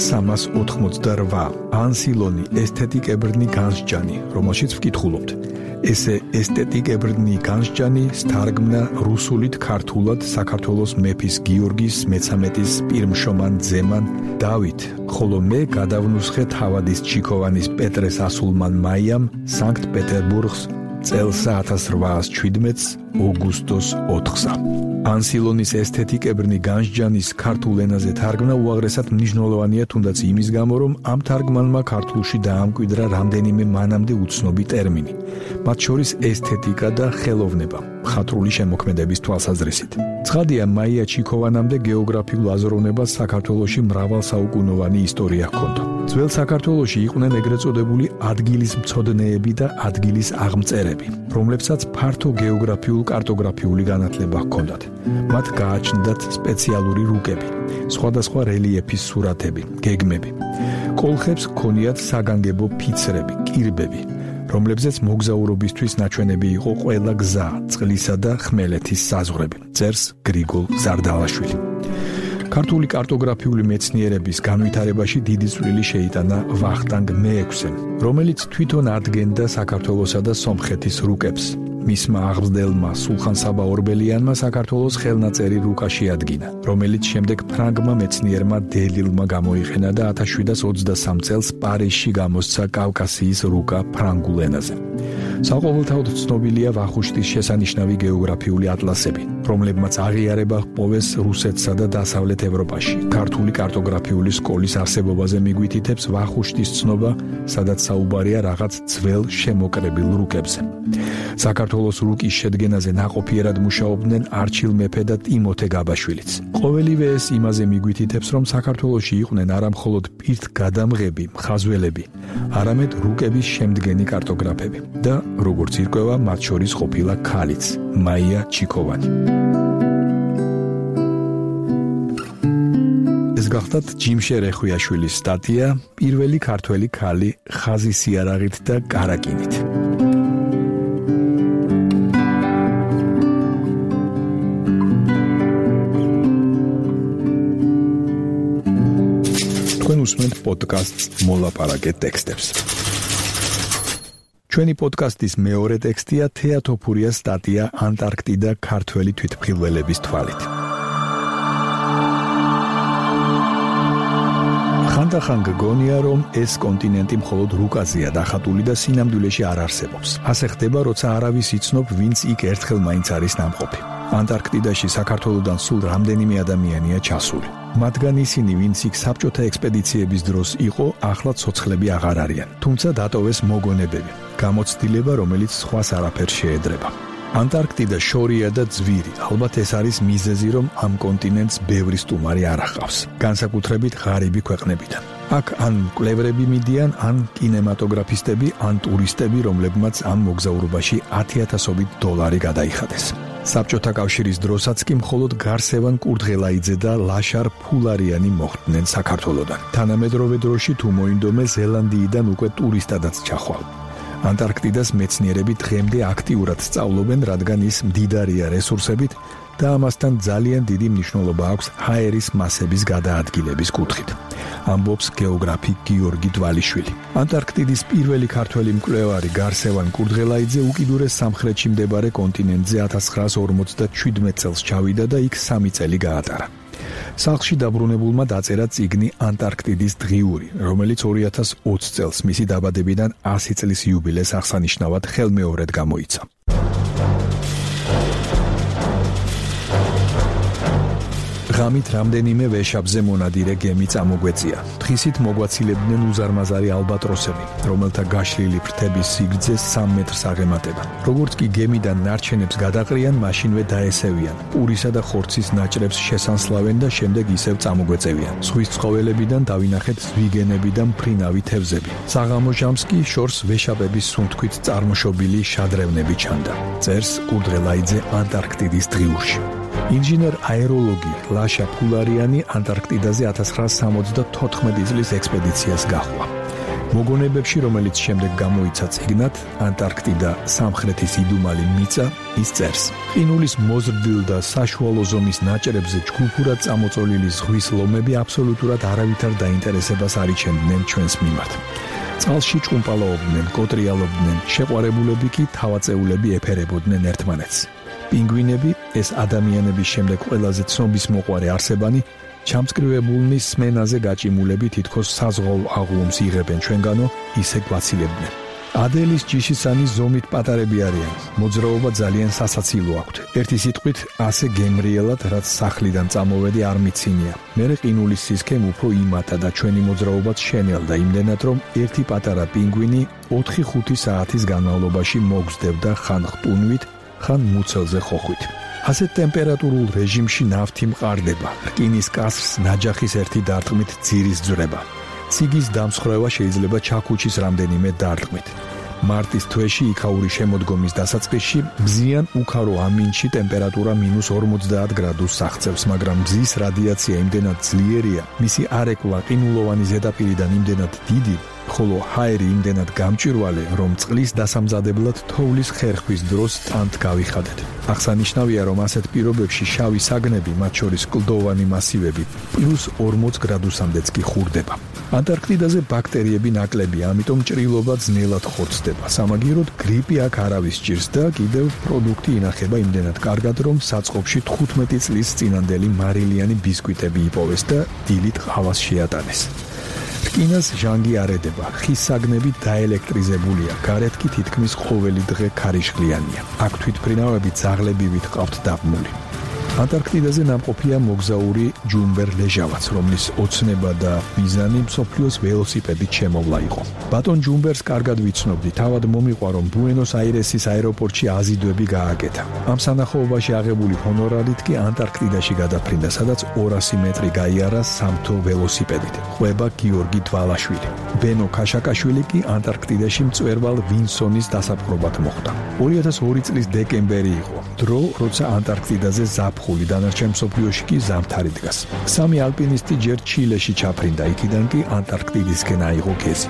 H388 ანსილონი ესთეტიკებრნი განსჯანი, რომელშიც ვკითხულობთ. ესე ესთეტიკებრნი განსჯანი სტარგმნა რუსულით ქართულად საქართველოს მეფის გიორგის მე-13-ის პირმშომან ძემან დავით, ხოლო მე გადავნუსხე თავადის ჩიქოვანის პეტრეს ასულმან მაიამ სანქტ-პეტერბურგს წელს 1817 აუგუსტოს 4-სა. ანსილონის ესთეტიკებრნი განსჯანის ქართულ ენაზე თარგმნა უაღრესად მნიშვნელოვანია თუნდაც იმის გამო, რომ ამ თარგმანმა ქართულში დაამკვიდრა რამდენიმე მანამდე უცნობი ტერმინი, მათ შორის ესთეტიკა და ხელოვნება, მხატვრული შემოქმედების თვალსაზრისით. ცხადია, მაია ჩიქოვანამდე გეოგრაფიულ აზროვნებას საქართველოში მრავალსაუკუნოვანი ისტორია ჰქონდა. ძველ საქართველოში იყვნენ ეგრეთ წოდებული ადგილის მცოდნეები და ადგილის აღმწერები, რომლებსაც ფართო გეოგრაფიულ კარტოგრაფიული განათლება ჰქონდათ. მათ გააჩნდათ სპეციალური რუკები, სხვადასხვა რელიეფის სურათები, გეგმები. კოლხებს ჰქონიათ საგანგებო ფიცრები, კირბები, რომლებზეც მოგზაურობისთვის ნაჩვენები იყო ყველა გზა, წყლისა და ხმელეთის საზღვრები. წერს გრიგოლ ზარდალაშვილი. ქართული კარტოგრაფიული მეცნიერების განვითარებაში დიდი წვლილი შეიტანა ვახტანგ მე-6-ემ, რომელიც თვითონ ადგენდა საქართველოსა და სომხეთის რუკებს. მისმა აღმზრდელმა სულხან-საბა ორბელიანმა საქართველოს ხელნაწერი რუკა შეადგინა, რომელიც შემდეგ ფრანგმა მეცნიერმა დელილმა გამოიყენა და 1723 წელს პარიზში გამოსცა კავკასიის რუკა ფრანგულ ენაზე. საყოველთაოდ ცნობილია ვახუშტის შესანიშნავი გეოგრაფიული ატლასები, რომლებმაც აღიარება ჰპოვეს რუსეთსა და დასავლეთ ევროპაში. ქართული კარტოგრაფიული სკოლის არსებობაზე მიგვითითებს ვახუშტის ცნობა, სადაც საუბარია რაღაც ძველ შემოკრებილ რუკებზე. საქართველოს რუკის შედგენაზე ნაყოფიერად მუშაობდნენ არჩილ მეფე და ტიმოთე გაბაშვილიც. ყოველივე ეს იმაზე მიგვითითებს, რომ საქართველოში იყვნენ არა მხოლოდ პირთგადამღები, მხაზველები, არამედ რუკების შემდგენი კარტოგრაფები და როგორც ირკვევა, მათ შორის ყოფილა ქალიც, მაია ჩიქოვანი. ეს გახდათ ჯიმშე რეხვიაშვილის სტატია პირველი ქართველი ქალი ხაზის იარაღით და კარაკინით. თქვენ უსმენთ პოდკასტს მოლაპარაკე ტექსტებს. ჩვენი პოდკასტის მეორე ტექსტია თეატოფურიას სტატია ანტარქტიდა ქართველი თვითმხილველების თვალით. ხანდახან გგონია, რომ ეს კონტინენტი მხოლოდ რუკაზეა დახატული და სინამდვილეში არ არსებობს. ასე ხდება, როცა არავის იცნობ, ვინც იქ ერთხელ მაინც არის ნამყოფი. ანტარქტიდაში საქართველოდან სულ რამდენიმე ადამიანია ჩასული. მათგან ისინი, ვინც იქ საბჭოთა ექსპედიციების დროს იყო, ახლა ცოცხლები აღარ არიან. თუმცა დატოვეს მოგონებები, გამოცდილება, რომელიც სხვას არაფერს შეედრება. ანტარქტიდა შორია და ძვირი. ალბათ ეს არის მიზეზი, რომ ამ კონტინენტს ბევრი სტუმარი არ ახავს, განსაკუთრებით ღარიბი ქვეყნებიდან. აქ ან მკვლევრები მიდიან, ან კინემატოგრაფისტები, ან ტურისტები, რომლებმაც ამ მოგზაურობაში 10,000-ობით $1000 გადაიხადეს. საბჭოთა კავშირის დროსაც კი მხოლოდ გარსევან კურდღელაიძე და ლაშარ ფულარიანი მოხვდნენ საქართველოდან. თანამედროვე დროში თუ მოინდომე ზელანდიიდან უკვე ტურისტადაც ჩახვალ. ანტარქტიდას მეცნიერები დღემდე აქტიურად სწავლობენ, რადგან ის მდიდარია რესურსებით და ამასთან ძალიან დიდი მნიშვნელობა აქვს ჰაერის მასების გადაადგილების კუთხით. ამბობს გეოგრაფი გიორგი დვალიშვილი. ანტარქტიდის პირველი ქართველი მკვლევარი გარსევან კურდღელაიძე უკიდურეს სამხრეთში მდებარე კონტინენტზე 1957 წელს ჩავიდა და იქ 3 წელი გაატარა. სახლში დაბრუნებულმა დაწერა წიგნი ანტარქტიდის დღიური, რომელიც 2020 წელს მისი დაბადებიდან 100 წლის იუბილეს აღსანიშნავად ხელმეორედ გამოიცა. ღამით რამდენიმე ვეშაპზე მონადირე გემი წამოგვეწია. დღისით მოგვაცილებდნენ უზარმაზარი ალბატროსები, რომელთა გაშლილი ფრთების სიგრძე 3 მეტრს აღემატება. როგორც კი გემიდან ნარჩენებს გადაყრიან, მაშინვე დაესევიან. პურისა და ხორცის ნაჭრებს შესანსლავენ და შემდეგ ისევ წამოგვეწევიან. ზღვის ცხოველებიდან დავინახეთ ზვიგენები და მფრინავი თევზები. საღამო ჟამს კი შორს ვეშაპების სუნთქვით წარმოშობილი შადრევნები ჩანდა. წერს კურდღელაიძე ანტარქტიდის დღიურში. ინჟინერ აეროლოგი ლაშა ფულარიანი ანტარქტიდაზე 1974 წლის ექსპედიციას გაჰყვა. მოგონებებში, რომელიც შემდეგ გამოიცა წიგნად ანტარქტიდა სამხრეთის იდუმალი მიწა, ის წერს: ყინულის მოზრდილ და საშუალო ზომის ნაჭრებზე ჯგუფურად წამოწოლილი ზღვის ლომები აბსოლუტურად არავითარ დაინტერესებას არ იჩენდნენ ჩვენს მიმართ. წყალში ჭუმპალაობდნენ, კოტრიალობდნენ, შეყვარებულები კი თავაწეულები ეფერებოდნენ ერთმანეთს. პინგვინები, ეს ადამიანების შემდეგ ყველაზე ცნობისმოყვარე არსებანი, ჩამწკრივებულნი სმენაზე გაჭიმულები თითქოს საზღვაო აღლუმს იღებენ ჩვენგანო, ისე გვაცილებდნენ. ადელის ჯიშისანი ზომით პატარები არიან. მოძრაობა ძალიან სასაცილო აქვთ. ერთი სიტყვით ასე გემრიელად, რაც სახლიდან წამოვედი არ მიცინია. მერე ყინულის სისქემ უფრო იმატა და ჩვენი მოძრაობაც შენელდა იმდენად, რომ ერთი პატარა პინგვინი 4-5 საათის განმავლობაში მოგზდებდა ხან ხტუნვით, ხან მუცელზე ხოხვით. ასეთ ტემპერატურულ რეჟიმში ნავთი მყარდება. რკინის კასრს ნაჯახის ერთი დარტყმით ძირის ძვრება. ციგის დამსხრევა შეიძლება ჩაქუჩის რამდენიმე დარტყმით. მარტის თვეში იქაური შემოდგომის დასაწყისში მზიან უქარო ამინში ტემპერატურა -50 გრადუსს აღწევს, მაგრამ მზის რადიაცია იმდენად ძლიერია, მისი არეკლა ყინულოვანი ზედაპირიდან იმდენად დიდი, ხოლო ჰაერი იმდენად გამჭვირვალე, რომ წყლის დასამზადებლად თოვლის ხერხვის დროს ტანთ გავიხადეთ. აღსანიშნავია, რომ ასეთ პირობებში შავი საგნები, მათ შორის კლდოვანი მასივები, +40 გრადუსამდეც კი ხურდება. ანტარქტიდაზე ბაქტერიები ნაკლებია, ამიტომ ჭრილობა ძნელად ხორცდება. სამაგიეროდ გრიპი აქ არავის ჭირს და კიდევ პროდუქტი ინახება იმდენად კარგად, რომ საწყობში 15 წლის წინანდელი მარილიანი ბისკვიტები იპოვეს და დილით ყავას შეატანეს. რკინას ჟანგი არ ედება, ხის საგნები დაელექტრიზებულია, გარეთ კი თითქმის ყოველი დღე ქარიშხლიანია. აქ თვითმფრინავები ძაღლებივით ყავთ დაბმული. ანტარქტიდაზე ნამყოფია მოგზაური ჯუმბერ ლეჟავაც, რომლის ოცნება და მიზანი მსოფლიოს ველოსიპედით შემოვლა იყო. ბატონ ჯუმბერს კარგად ვიცნობდი, თავად მომიყვა, რომ ბუენოს-აირესის აეროპორტში აზიდვები გააკეთა. ამ სანახაობაში აღებული ჰონორარით კი ანტარქტიდაში გადაფრინდა, სადაც 200 მეტრი გაიარა სამთო ველოსიპედით. ყვება გიორგი დვალაშვილი. ბენო ქაშაკაშვილი კი ანტარქტიდაში მწვერვალ ვინსონის დასაპყრობად მოხვდა. 2002 წლის დეკემბერი იყო, დრო, როცა ანტარქტიდაზე ზაფხული დანარჩენ მსოფლიოში კი ზამთარი დგას. სამი ალპინისტი ჯერ ჩილეში ჩაფრინდა, იქიდან კი ანტარქტიდისკენ აიღო გეზი.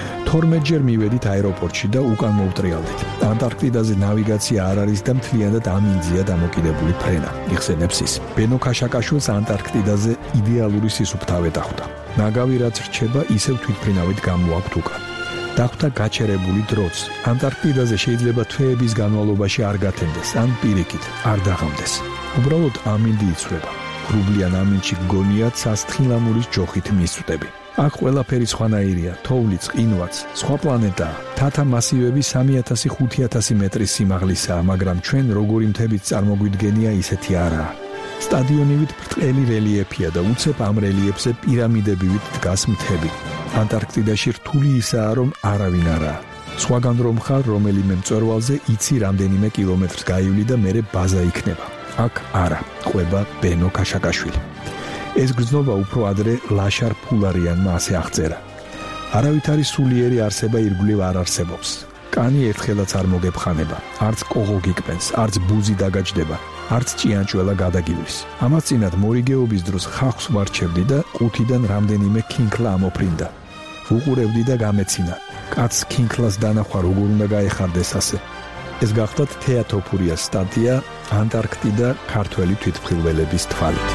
12 ჯერ მივედით აეროპორტში და უკან მოვტრიალდით. ანტარქტიდაზე ნავიგაცია არ არის და მთლიანად ამინძია დამოკიდებული ფრენა, იხსენებს ის. ბენო ქაშაკაშვილს ანტარქტიდაზე იდეალური სისუფთავე დახვდა. ნაგავი რაც რჩება, ისევ თვითმფრინავით გამოაქვთ უკან. დახვდა გაჩერებული დროც. ანტარქტიდაზე შეიძლება თვეების განმავლობაში არ გათენდეს, ან პირიქით არ დაღამდეს. უბრალოდ ამინდი იცვლება. ღრუბლიან ამინდში გონია ცასთხილამურის ჯოხით მისვდები. აქ ყველაფერი სხვანაირია, თოვლიც, ყინვაც, სხვა პლანეტაა. თათა მასივები 3000-5000 მეტრის სიმაღლისაა, მაგრამ ჩვენ როგორი მთებიც წარმოგვიდგენია, ისეთი არაა. სტადიონივით ბრტყელი რელიეფია და უცებ ამ რელიეფზე პირამიდებივით დგას მთები. ანტარქტიდაში რთული ისაა, რომ არავინ არაა. სხვაგან რომ ხარ, რომელიმე მწვერვალზე იცი რამდენიმე კილომეტრს გაივლი და მერე ბაზა იქნება. აქ არა, ყვება ბენო ქაშაკაშვილი. ეს გრძნობა უფრო ადრე ლაშარ ფულარიანმა ასე აღწერა. არავითარი სულიერი არსება ირგვლივ არ არსებობს. კანი ერთხელაც არ მოგეფხანება, არც კოღო გიკპენს, არც ბუზი დაგაჯდება, არც ჭიანჭველა გადაგივლის. ამას წინათ მორიგეობის დროს ხახს ვარჩევდი და ყუთიდან რამდენიმე ქინქლა ამოფრინდა. ვუყურებდი და გამეცინა. კაცს ქინქლას დანახვა როგორ უნდა გაეხარდეს ასე. ეს გახლავთ თეატოფურიას სტატია ანტარქტიდა ქართველი თვითმხილველების თვალით.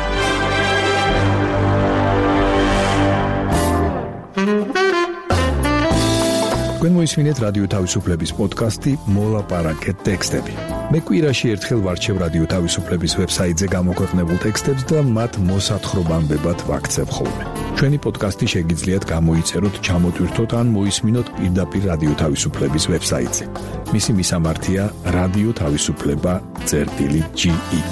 თქვენ მოისმინეთ რადიო თავისუფლების პოდკასტი მოლაპარაკეთ ტექსტები. მე კვირაში ერთხელ ვარჩევ რადიო თავისუფლების ვებსაიტზე გამოქვეყნებულ ტექსტებს და მათ მოსათხრობამდებად ვაქცევ ხოლმე. ჩვენი პოდკასტი შეგიძლიათ გამოიწეროთ, ჩამოტვირთოთ ან მოისმინოთ პირდაპირ რადიო თავისუფლების ვებსაიტზე. მისი მისამართია რადიო თავისუფლება.ge.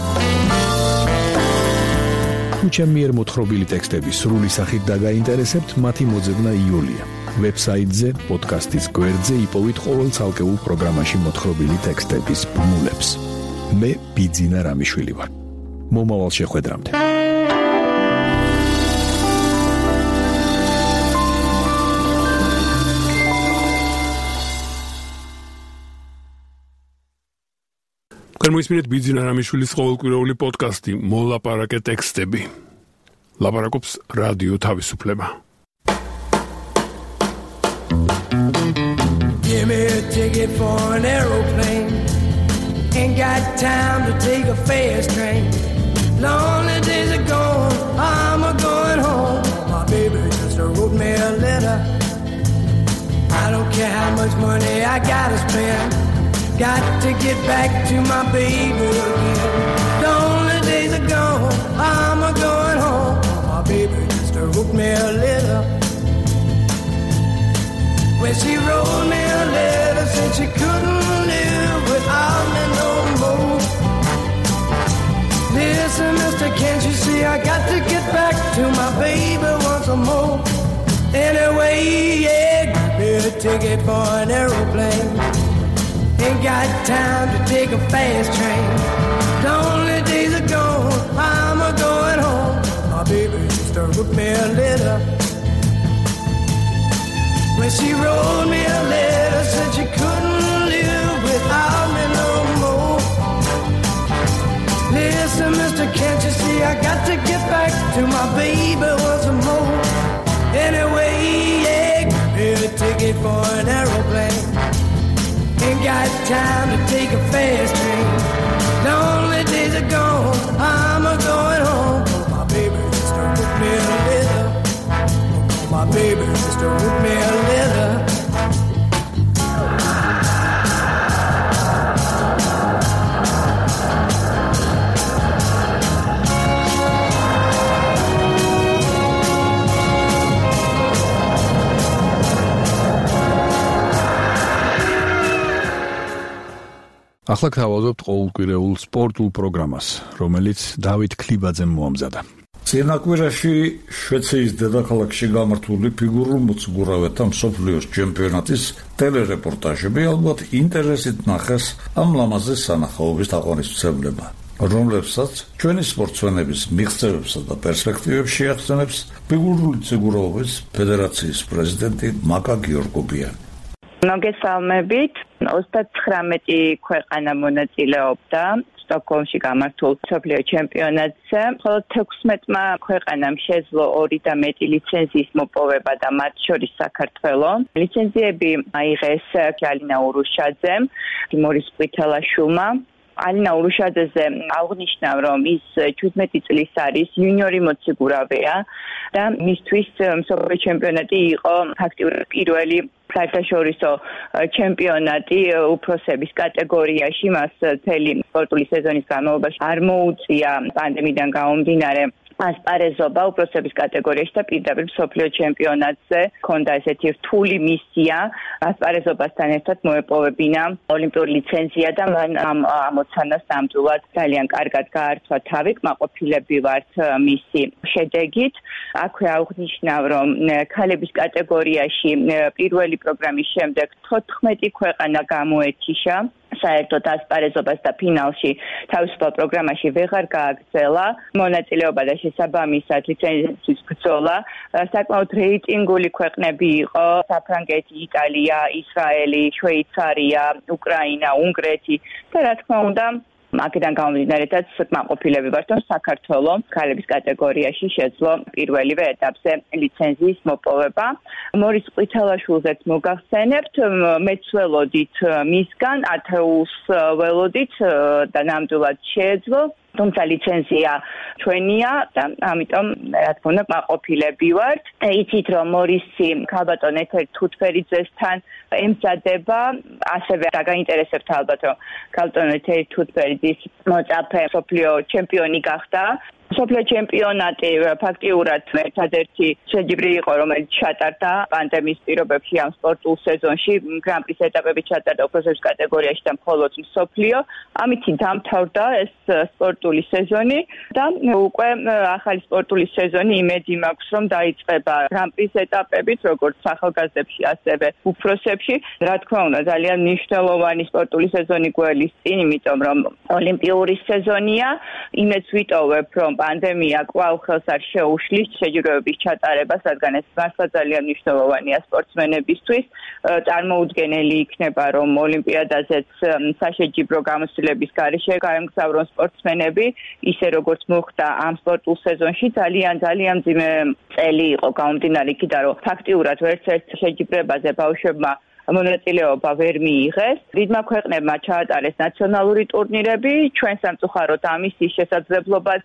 თუ ჩემი მიერ მოთხრობილი ტექსტები სრული სახით დაგაინტერესებთ, მათი მოძებნა იოლია. ვებსაიტზე, პოდკასტის გვერდზე იპოვით ყოველ ცალკეულ პროგრამაში მოთხრობილი ტექსტების ბმულებს. მე ბიძინა რამიშვილი ვარ. მომავალ შეხვედრამდე. მოისმინეთ ბიძინა რამიშვილის ყოველკვირეული პოდკასტი მოლაპარაკე ტექსტები. ლაპარაკობს რადიო თავისუფლება. Give me a ticket for an aeroplane. Ain't got time to take a fast train. Lonely days are gone, I'm a going home. My baby just wrote me a letter. I don't care how much money I gotta spend. Got to get back to my baby again. The only days are gone, I'm a going home. My baby just wrote me a letter. When she wrote me a letter, said she couldn't live without me no more. Listen, mister, can't you see I got to get back to my baby once more. Anyway, yeah, give me a ticket for an aeroplane. Ain't got time to take a fast train. The only days are gone, I'm a going home. My baby just wrote me a letter. When she wrote me a letter, said she couldn't live without me no more. Listen, mister, can't you see I got to get back to my baby once more. Anyway, yeah, give me a ticket for an aeroplane. Ain't got time to take a fast train. The only days are gone, I'm a going home. My baby just wrote me a letter. My baby just wrote me a letter. ახლა გთავაზობთ ყოველკვირეულ სპორტულ პროგრამას, რომელიც დავით ქლიბაძემ მოამზადა. წინაკვირაში შვეიცარიის დედაქალაქში გამართული ფიგურულ მოძღვრებათა მსოფლიოს ჩემპიონატის ტელერეპორტაჟები ალბათ ინტერესით ნახეს ამ ლამაზი სანახაობის თაყვანისმცემლება, რომლებსაც ჩვენი სპორტსმენების მიღწევებსა და პერსპექტივებს შეახსენებს ფიგურული ციგურობის ფედერაციის პრეზიდენტი მაკა გიორგობიანი. მოგესალმებით. 39 ქვეყანა მონაწილეობდა სტოკჰოლმში გამართულ მსოფლიო ჩემპიონატზე. მხოლოდ 16-მა ქვეყანამ შეძლო 2 და მეტი ლიცენზიის მოპოვება და მათ შორის საქართველო. ლიცენზიები აიღეს ალინა ურუშაძემ, მორის ყვითელაშვილმა. ალინა ურუშაძეზე აღნიშნავ, რომ ის 17 წლის არის, იუნიორი მოციგურავეა და მისთვის მსოფლიო ჩემპიონატი იყო ფაქტიურად პირველი საერთაშორისო ჩემპიონატი უფროსების კატეგორიაში. მას მთელი სპორტული სეზონის განმავლობაში არ მოუწია პანდემიიდან გამომდინარე ასპარეზობა უფროსების კატეგორიაში და პირდაპირ მსოფლიო ჩემპიონატზე ჰქონდა ესეთი რთული მისია. ასპარეზობასთან ერთად მოეპოვებინა ოლიმპიური ლიცენზია და მან ამ ამოცანას ნამდვილად ძალიან კარგად გაართვა თავი. კმაყოფილები ვართ მისი შედეგით. აქვე აღნიშნავ, რომ ქალების კატეგორიაში პირველი პროგრამის შემდეგ 14 ქვეყანა გამოეთიშა. საერთოდ ასპარეზობას და ფინალში თავისუფალ პროგრამაში ვეღარ გააგრძელა. მონაწილეობა და შესაბამისად ლიცენზიის ბრძოლა საკმაოდ რეიტინგული ქვეყნები იყო: საფრანგეთი, იტალია, ისრაელი, შვეიცარია, უკრაინა, უნგრეთი და რა თქმა უნდა აქედან გამომდინარეთაც კმაყოფილები ვართ, რომ საქართველოს ქალების კატეგორიაში შეძლო პირველივე ეტაპზე ლიცენზიის მოპოვება. მორის ყვითელაშვილზეც მოგახსენებთ, მეც ველოდით მისგან, ათეულს ველოდით და ნამდვილად შეეძლო. თუმცა ლიცენზია ჩვენია და ამიტომ რა თქმა უნდა კმაყოფილები ვართ. იცით, რომ მორისი ქალბატონ ეთერ თუთფერიძესთან ემზადება, ასევე დაგაინტერესებთ ალბათ, რომ ქალბატონ ეთერ თუთფერიძის მოწაფე მსოფლიო ჩემპიონი გახდა. მსოფლიო ჩემპიონატი ფაქტიურად ერთადერთი შეჯიბრი იყო, რომელიც ჩატარდა პანდემიის პირობებში ამ სპორტულ სეზონში. გრან-პრის ეტაპები ჩატარდა უფროსების კატეგორიაში და მხოლოდ მსოფლიო. ამით დამთავრდა ეს სპორტული სეზონი და უკვე ახალი სპორტული სეზონი იმედი მაქვს, რომ დაიწყება გრან-პრის ეტაპებით, როგორც ახალგაზრდებში, ასევე უფროსებში. რა თქმა უნდა, ძალიან მნიშვნელოვანი სპორტული სეზონი გველის წინ, იმიტომ რომ ოლიმპიური სეზონია. იმედს ვიტოვებ, რომ პანდემია კვლავ ხელს არ შეუშლის შეჯიბრებების ჩატარებას, რადგან ეს მართლა ძალიან მნიშვნელოვანია სპორტსმენებისთვის. წარმოუდგენელი იქნება, რომ ოლიმპიადაზეც საშეჯიბრო გამოცდილების გარეშე გაემგზავრონ სპორტსმენები, ისე როგორც მოხდა ამ სპორტულ სეზონში. ძალიან მძიმე წელი იყო გამომდინარე იქიდან, რომ ფაქტიურად ვერც-ერთ შეჯიბრებაზე ბავშვებმა მონაწილეობა ვერ მიიღეს. დიდმა ქვეყნებმა ჩაატარეს ნაციონალური ტურნირები, ჩვენ სამწუხაროდ ამის შესაძლებლობაც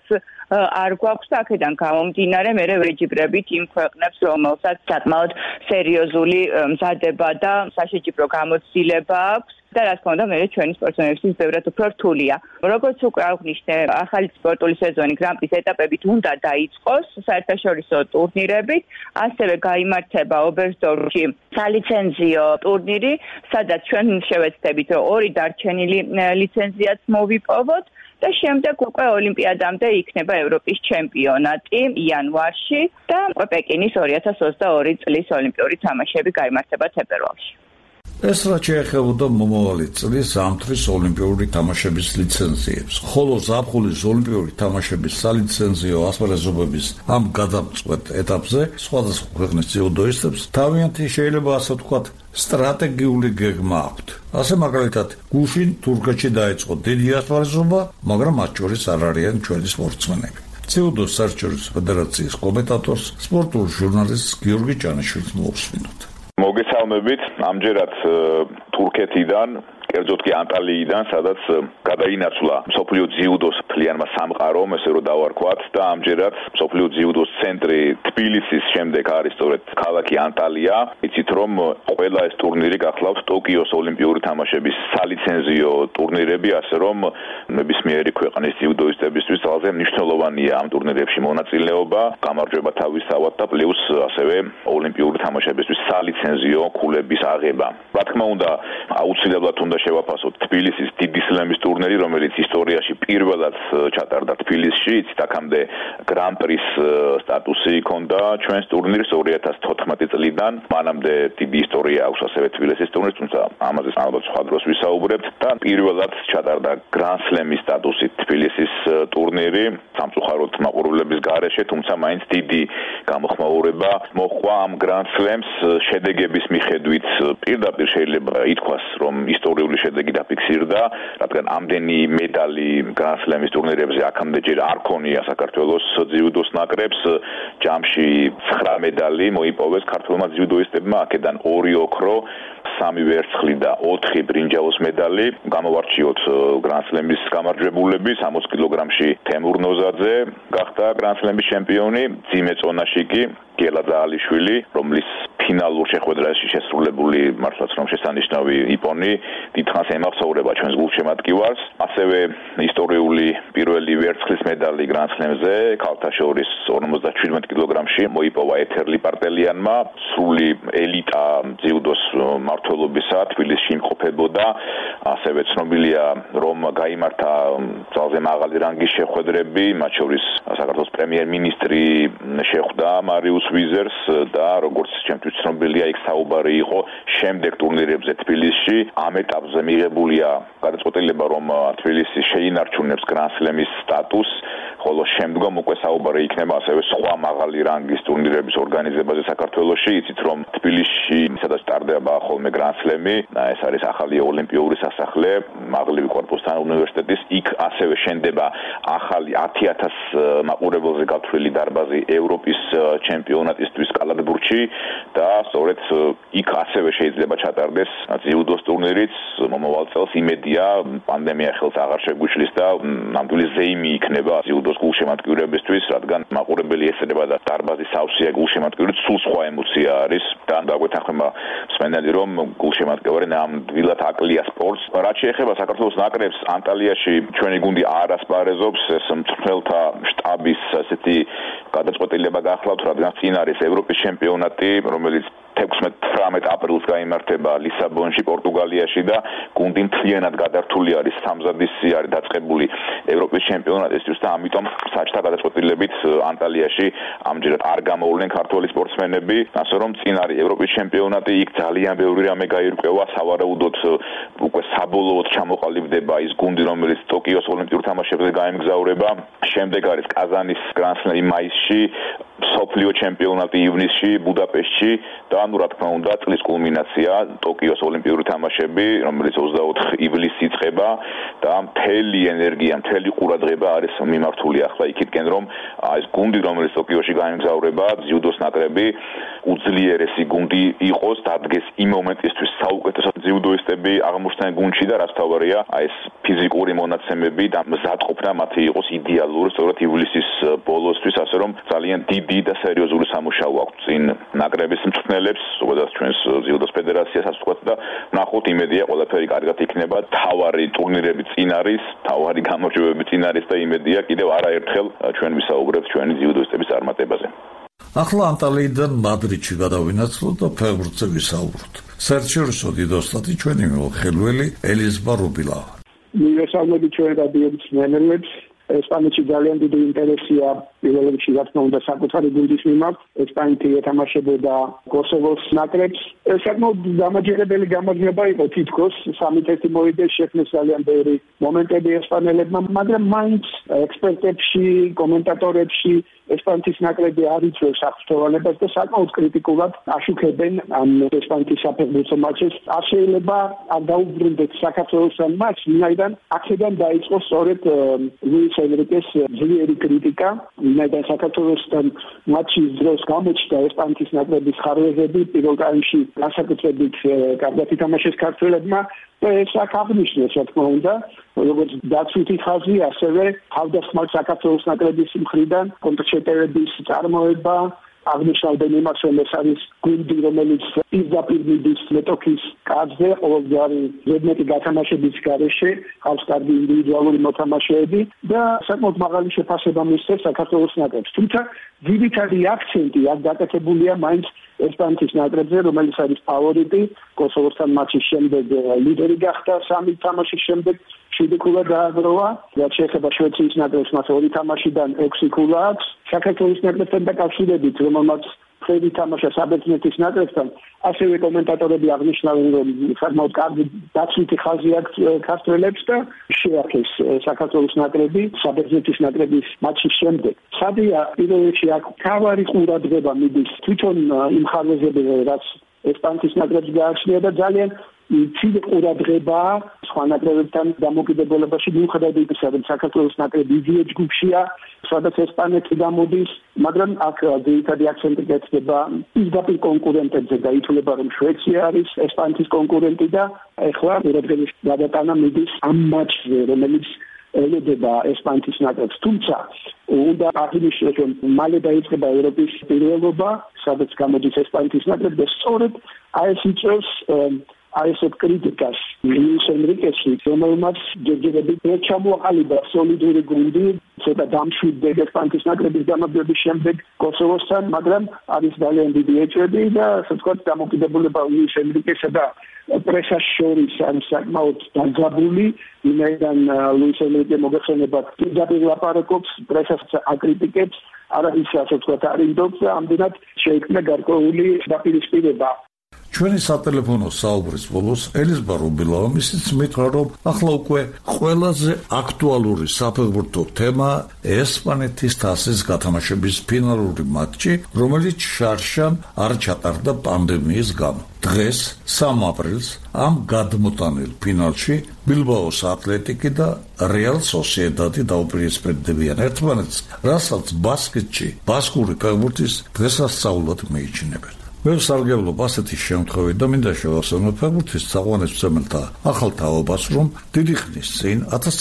არ გვაქვს და აქედან გამომდინარე მე ვეჯიბრებით იმ ქვეყნებს, რომელსაც საკმაოდ სერიოზული მზადება და საშეჯიბრო გამოცდილება აქვს. და რა თქმა უნდა მე ჩვენი სპორტსმენებისთვის ბევრად უფრო რთულია. როგორც უკვე აღნიშნე, ახალი სპორტული სეზონი გრან-პრის ეტაპებით უნდა დაიწყოს საერთაშორისო ტურნირებით, ასევე გაიმართება ობერსდორფში სალიცენზიო ტურნირი, სადაც ჩვენ შევეცდებით, რომ 2 დარჩენილი ლიცენზიაც მოვიპოვოთ და შემდეგ უკვე ოლიმპიადამდე იქნება ევროპის ჩემპიონატი იანვარში და პეკინის 2022 წლის ოლიმპიური თამაშები გაიმართება თებერვალში. ეს რაც შეეხებოდა მომავალი წლის ზამთრის ოლიმპიური თამაშების ლიცენზიებს, ხოლო ზაფხულის ოლიმპიური თამაშების სალიცენზიო ასპარეზობების ამ გადამწყვეტ ეტაპზე სხვადასხვა ქვეყნის ძიუდოისტებს თავიანთი შეიძლება ასე ვთქვათ სტრატეგიული გეგმა აქვთ. ასე მაგალითად, გუშინ თურქეთში დაიწყო დიდი ასპარეზობა, მაგრამ მათ შორის არ არიან ჩვენი სპორტსმენები. ძიუდოს საერთაშორისო ფედერაციის კომენტატორს, სპორტულ ჟურნალისტს გიორგი ჭანიშვილს მოვუსმინოთ. მოგესალმებით, ამჯერად თურქეთიდან კერძოდ კი ანტალიიდან, სადაც გადაინაცვლა მსოფლიო ძიუდოს მთლიანმა სამყარომ, ესე რომ დავარქვათ და ამჯერად მსოფლიო ძიუდოს ცენტრი თბილისის შემდეგ არის სწორედ ქალაქი ანტალია. იცით რომ ყველა ეს ტურნირი გახლავს ტოკიოს ოლიმპიური თამაშების სალიცენზიო ტურნირები, ასე რომ ნებისმიერი ქვეყნის ძიუდოისტებისთვის ძალზე მნიშვნელოვანია ამ ტურნირებში მონაწილეობა, გამარჯვება თავისთავად და პლუს ასევე ოლიმპიური თამაშებისთვის სალიცენზიო ქულების აღება. რა თქმა უნდა, აუცილებლად უნდა შევაფასოთ თბილისის დიდი სლემის ტურნირი, რომელიც ისტორიაში პირველად ჩატარდა თბილისში, იცით აქამდე გრან-პრის სტატუსი ჰქონდა ჩვენს ტურნირს 2014 წლიდან. მანამდე დიდი ისტორია აქვს ასევე თბილისის ტურნირის, თუმცა ამაზე ალბათ სხვა დროს ვისაუბრებთ და პირველად ჩატარდა გრან-სლემის სტატუსით თბილისის ტურნირი სამწუხაროდ მაყურებლების გარეშე, თუმცა მაინც დიდი გამოხმაურება მოჰყვა ამ გრან-სლემს შედეგების მიხედვით. პირდაპირ შეიძლება ითქვას, რომ ისტორიული შედეგი დაფიქსირდა, რადგან ამდენი მედალი გრან-სლემის ტურნირებზე აქამდე ჯერ არ ქონია საქართველოს ძიუდოს ნაკრებს. ჯამში 9 მედალი მოიპოვეს ქართველმა ძიუდოისტებმა, აქედან 2 ოქრო, 3 ვერცხლი და 4 ბრინჯაოს მედალი. გამოვარჩიოთ გრან-სლემის გამარჯვებულები, 60 კილოგრამში თემურ ნოზაძე გახდა გრან-სლემის ჩემპიონი, ძიმე წონაში კი გელა ძალიშვილი, რომლის ფინალურ შეხვედრაში შესრულებული მართლაც რომ შესანიშნავი იპონი დიდხანს ემახსოვრება ჩვენს გულშემატკივარს. ასევე ისტორიული პირველი ვერცხლის მედალი გრან-სლემზე ქალთა შორის 57 კილოგრამში მოიპოვა ეთერ ლიპარტელიანმა. სრული ელიტა ძიუდოს მმართველობისა თბილისში იმყოფებოდა. ასევე ცნობილია, რომ გაიმართა ძალზე მაღალი რანგის შეხვედრები, მათ შორის საქართველოს პრემიერ-მინისტრი შეხვდა მარიუს ვიზერს და როგორც ჩემთვის ცნობილია, იქ საუბარი იყო შემდეგ ტურნირებზე თბილისში. ამ ეტაპზე მიღებულია გადაწყვეტილება, რომ თბილისი შეინარჩუნებს გრან-სლემის სტატუსს, ხოლო შემდგომ უკვე საუბარი იქნება ასევე სხვა მაღალი რანგის ტურნირების ორგანიზებაზე საქართველოში. იცით რომ თბილისში სადაც ტარდება ხოლმე გრან-სლემი, ეს არის ახალი ოლიმპიური სასახლე, მაღლივი კორპუსთან უნივერსიტეტის, იქ ასევე შენდება ახალი 10,000 მაყურებელზე გათვლილი დარბაზი ევროპის ჩემპიონატისთვის კალათბურთში და სწორედ იქ ასევე შეიძლება ჩატარდეს ძიუდოს ტურნირიც მომავალ წელს. იმედია პანდემია ხელს აღარ შეგვიშლის და ნამდვილი ზეიმი იქნება ძიუდოს გულშემატკივრებისთვის, რადგან მაყურებელი ესწრება და დარბაზი სავსეა გულშემატკივრით, სულ სხვა ემოცია არის და დაგვეთანხმება მსმენელი, რომ გულშემატკივარი ნამდვილად აკლია სპორტს. რაც შეეხება საქართველოს ნაკრებს, ანტალიაში ჩვენი გუნდი არ ასპარეზობს, ეს მწვრთნელთა შტაბის ასეთი გადაწყვეტილება გახლავთ, რადგან წინ არის ევროპის ჩემპიონატი, რომელიც 16-18 აპრილს გაიმართება ლისაბონში, პორტუგალიაში და გუნდი მთლიანად გადართული არის სამზადისი, არის დაწყებული ევროპის ჩემპიონატისთვის და ამიტომ საჭთა გადაწყვეტილებით ანტალიაში ამჯერად არ გამოვლენ ქართველი სპორტსმენები, ასე რომ წინ არის ევროპის ჩემპიონატი, იქ ძალიან ბევრი რამე გაირკვევა, სავარაუდოდ უკვე საბოლოოდ ჩამოყალიბდება ის გუნდი, რომელიც ტოკიოს ოლიმპიურ თამაშებზე გაემგზავრება. შემდეგ არის კაზანის გრან-სლემი მაისში, სოფლიო ჩემპიონატი ივნისში ბუდაპეშტში და ანუ რა თქმა უნდა წლის კულმინაცია ტოკიოს ოლიმპიური თამაშები, რომელიც 24 ივლისს იწყება და მთელი ენერგია, მთელი ყურადღება არის მიმართული ახლა იქითკენ რომ ეს გუნდი რომელიც ტოკიოში გაემგზავრება, ძიუდოს ნაკრები უძლიერესი გუნდი იყოს, დადგეს იმ მომენტისთვის საუკეთესო ძიუდოისტები აღმოჩნდნენ გუნდში და რაც თავარია, ეს ფიზიკური მონაცემები და მზადყოფნა მათი იყოს იდეალური, სწორედ ივლისის ბოლოსთვის, ასე რომ ძალიან დიდი და სერიოზული სამუშაო აქვს წინ ნაკრების მწვრთნელებს, ზოგადად ჩვენს ძიუდოს ფედერაციას ასე ვთქვათ და ნახოთ იმედია ყველაფერი კარგად იქნება. თავარი ტურნირები წინ არის, თავარი გამარჯვებები წინ არის და იმედია კიდევ არაერთხელ ჩვენ ვისაუბრებთ ჩვენი ძიუდოისტების წარმატებაზე. ახლა ანტალიიდან მადრიდში გადავინაცვლოთ და ფეხბურთზე ვისაუბროთ. საერთაშორისო დიდ ოსტატი ჩვენი ხელველი ელიზბარ რუბილავა. მივესალმები ჩვენ რადიოს მენელებს. ესპანეთში ძალიან დიდი ინტერესია პირველ რიგში რა თქმა უნდა საკუთარი გუნდის მიმართ. ესპანეთი ეთამაშებოდა კოსოვოს ნაკრებს. ეს საკმაოდ დამაჯერებელი გამარჯვება იყო თითქოს 3-1 მოიგეს, შექმნეს ძალიან ბევრი მომენტები ესპანელებმა, მაგრამ მაინც ექსპერტებში, კომენტატორებში ესპანეთის ნაკრები არ იწვევს აღფრთოვანებას და საკმაოდ კრიტიკულად აშუქებენ ამ ესპანეთის საფეხბურთო მატჩებს. არ შეიძლება არ დაუბრუნდეთ საქართველოსთან მატჩს, ვინაიდან აქედან დაიწყო სწორედ ლუის ენრიკეს ძლიერი კრიტიკა, ვინაიდან საქართველოსთან მატჩის დროს გამოჩნდა ესპანეთის ნაკრების ხარვეზები, პირველ ტაიმში განსაკუთრებით კარგად ითამაშეს ქართველებმა და ეს აქ აღნიშნეს, რა თქმა უნდა, როგორც დაცვითი ხაზი, ასევე თავდასხმა საქართველოს ნაკრების მხრიდან კონტრშეტევების წარმოება, აღნიშნავდნენ იმას, რომ ეს არის გუნდი, რომელიც პირდაპირ მიდის მეტოქის კარზე, ყოველგვარი ზედმეტი გათამაშების გარეშე, ჰყავს კარგი ინდივიდუალური მოთამაშეები და საკმაოდ მაღალი შეფასება მისცეს საქართველოს ნაკრებს. თუმცა ძირითადი აქცენტი აქ გაკეთებულია მაინც ესპანეთის ნაკრებზე, რომელიც არის ფავორიტი, კოსოვოსთან მატჩის შემდეგ ლიდერი გახდა 3 თამაშის შემდეგ. 7 ქულა დააგროვა, რაც შეეხება შვეიცრიის ნაკრებს, მას 2 თამაშიდან 6 ქულა აქვს. საქართველოს ნაკრებთან დაკავშირებით, რომელმაც ფრედი თამაშა საბერძნეთის ნაკრებთან, ასევე კომენტატორები აღნიშნავენ, რომ საკმაოდ კარგი დაცვითი ხაზი აქვს ქართველებს და შეაქეს საქართველოს ნაკრები საბერძნეთის ნაკრების მატჩის შემდეგ. სადია პირველ რიგში აქ თავარი ყურადღება მიდის თვითონ იმ ხარვეზებზე, რაც ესპანეთის ნაკრებს გააჩნია და ძალიან ცივი ყურადღება სხვა ნაკრებებთან დამოკიდებულებაში მიუხედავად იმისა, რომ საქართველოს ნაკრები იგივე ჯგუფშია, სადაც ესპანეთი გამოდის, მაგრამ აქ ძირითადი აქცენტი გეცდება პირდაპირ კონკურენტებზე და ითვლება, რომ შვეიცრია არის ესპანეთის კონკურენტი და ეხლა ყურადღების გადატანა მიდის ამ მატჩზე, რომელიც ელოდება ესპანეთის ნაკრებს. თუმცა უნდა აღინიშნოს, რომ მალე დაიწყება ევროპის პირველობა, სადაც გამოდის ესპანეთის ნაკრები და სწორედ ეს იწვევს აესეთ კრიტიკას ლუის ენრიკესში, რომელმაც ჯერჯერობით ჩამოაყალიბა სოლიდური გუნდი, ცოტა დამშვიდდა ესპანეთის ნაკრების გამარჯვების შემდეგ კოსოვოსთან, მაგრამ არის ძალიან დიდი ეჭვები და ასე ვთქვათ, დამოკიდებულება ლუის ენრიკესა და პრესას შორის არის საკმაოდ დაძაბული, ვინაიდან ლუის ენრიკე მოგეხსენებათ პირდაპირ ლაპარაკობს, პრესას აკრიტიკებს, არის ასე ვთქვათ, არინდობს და ამდენად შეიქმნა გარკვეული დაპირისპირება. ჩვენი სატელეფონო საუბრის ბოლოს ელიზბარ რუბილავა ისიც მითხრა, რომ ახლა უკვე ყველაზე აქტუალური საფეხბურთო თემა ესპანეთის თასის გათამაშების ფინალური მატჩი, რომელიც შარშან არ ჩატარდა პანდემიის გამო. დღეს 3 აპრილს ამ გადმოტანილ ფინალში ბილბაოს ატლეტიკი და რეალ სოსიედადი დაუპირისპირდებიან ერთმანეთს, რასაც ბასკეთში ბასკური ფეხბურთის დღესასწაულად მიიჩნევენ. მე ვსარგებლობ ასეთი შემთხვევით და მინდა შევახსენო ფეხბურთის წაყვანისმცემელთა ახალ თაობას, რომ დიდი ხნის წინ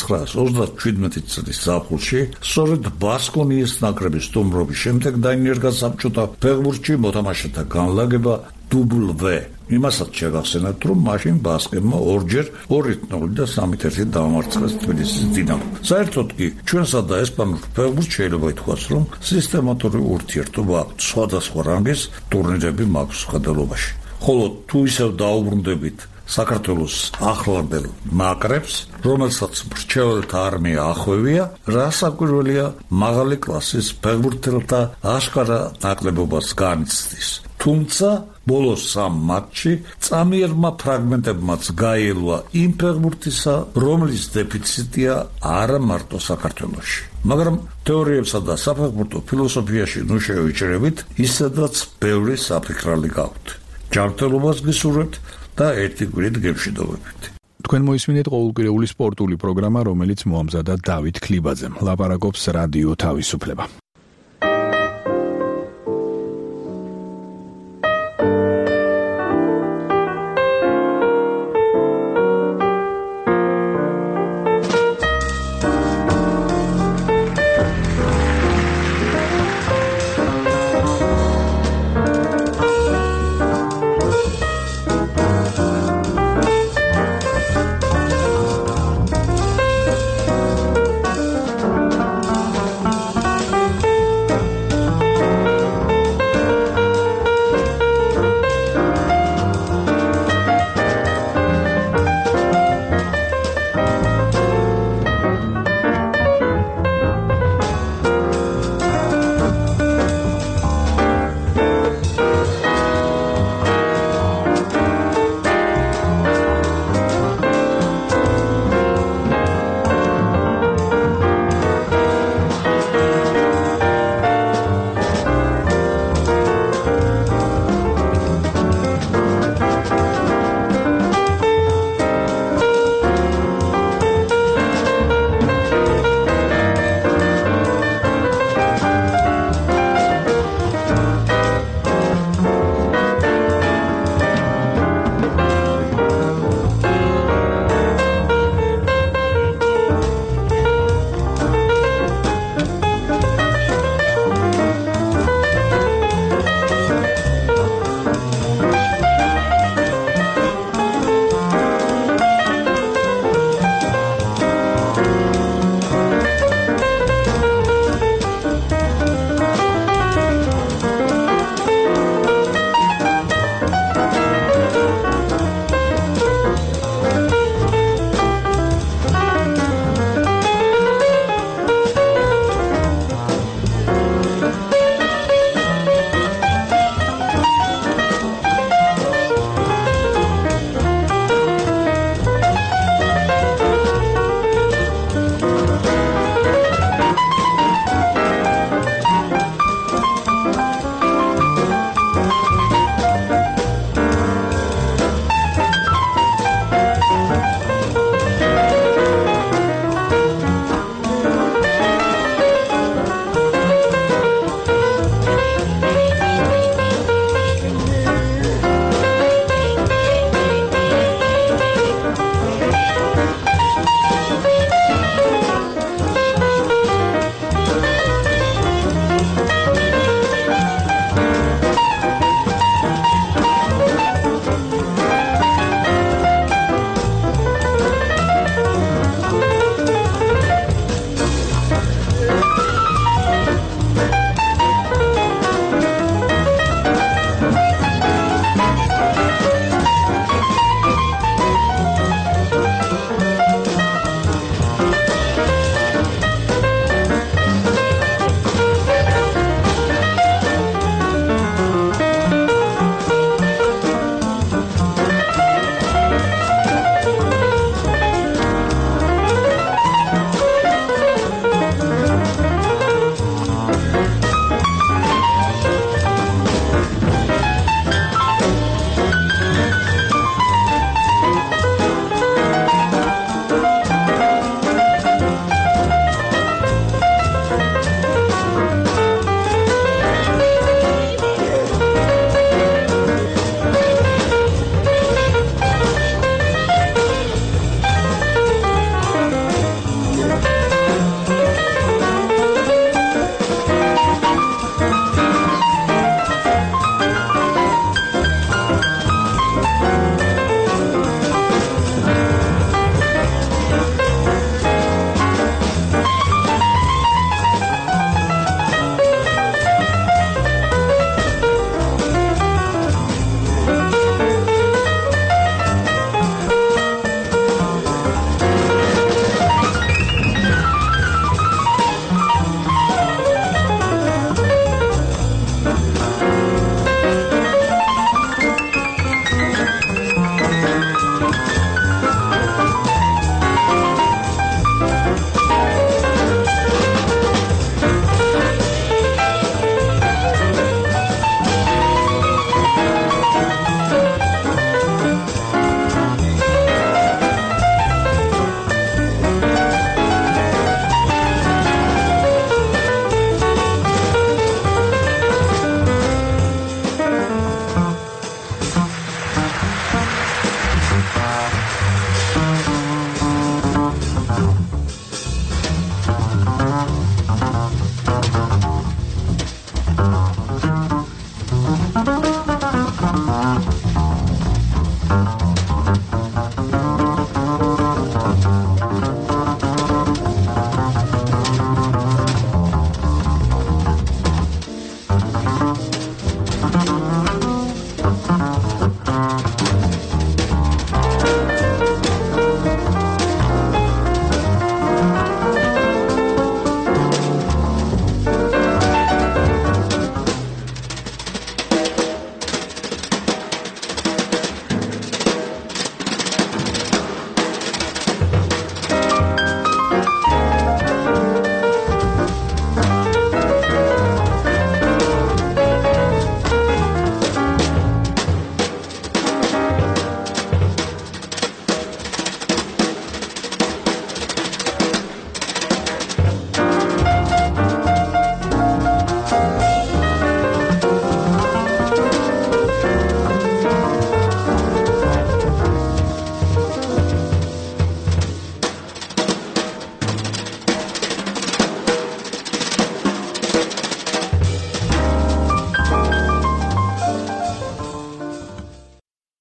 1937 წლის ზაფხულში სწორედ ბასკონიის ნაკრების სტუმრობის შემდეგ დაინერგა საბჭოთა ფეხბურთში მოთამაშეთა განლაგება W. იმასაც შევახსენებთ, რომ მაშინ ბასკებმა ორჯერ 2-0 და 3-1 დაამარცხეს თბილისის დინამო. საერთოდ კი ჩვენსა და ესპანურ ფეხბურთს შეიძლება ითქვას, რომ სისტემატური ურთიერთობა აქვს სხვადასხვა რანგის ტურნირები მაქვს ხედელობაში. ხოლო თუ ისევ დაუბრუნდებით საქართველოს ახლანდელ ნაკრებს, რომელსაც მრჩეველთა არმია ახვევია, რა საკვირველია მაღალი კლასის ფეხბურთელთა აშკარა ნაკლებობას განიცდის. თუმცა ბოლოს 3 მატჩში წამიერმა ფრაგმენტებმაც გაიელვა იმ ფეხბურთისა, რომლის დეფიციტია არა მარტო საქართველოში. მაგრამ თეორიებსა და საფეხბურთო ფილოსოფიაში ნუ შევიჭრებით ისედაც ბევრი საფიქრალი გაქვთ. ჯანმრთელობას გისურვებთ და ერთი კვირით გემშვიდობებით. თქვენ მოისმინეთ ყოველკვირეული სპორტული პროგრამა, რომელიც მოამზადა დავით ქლიბაძემ. ლაპარაკობს რადიო თავისუფლება.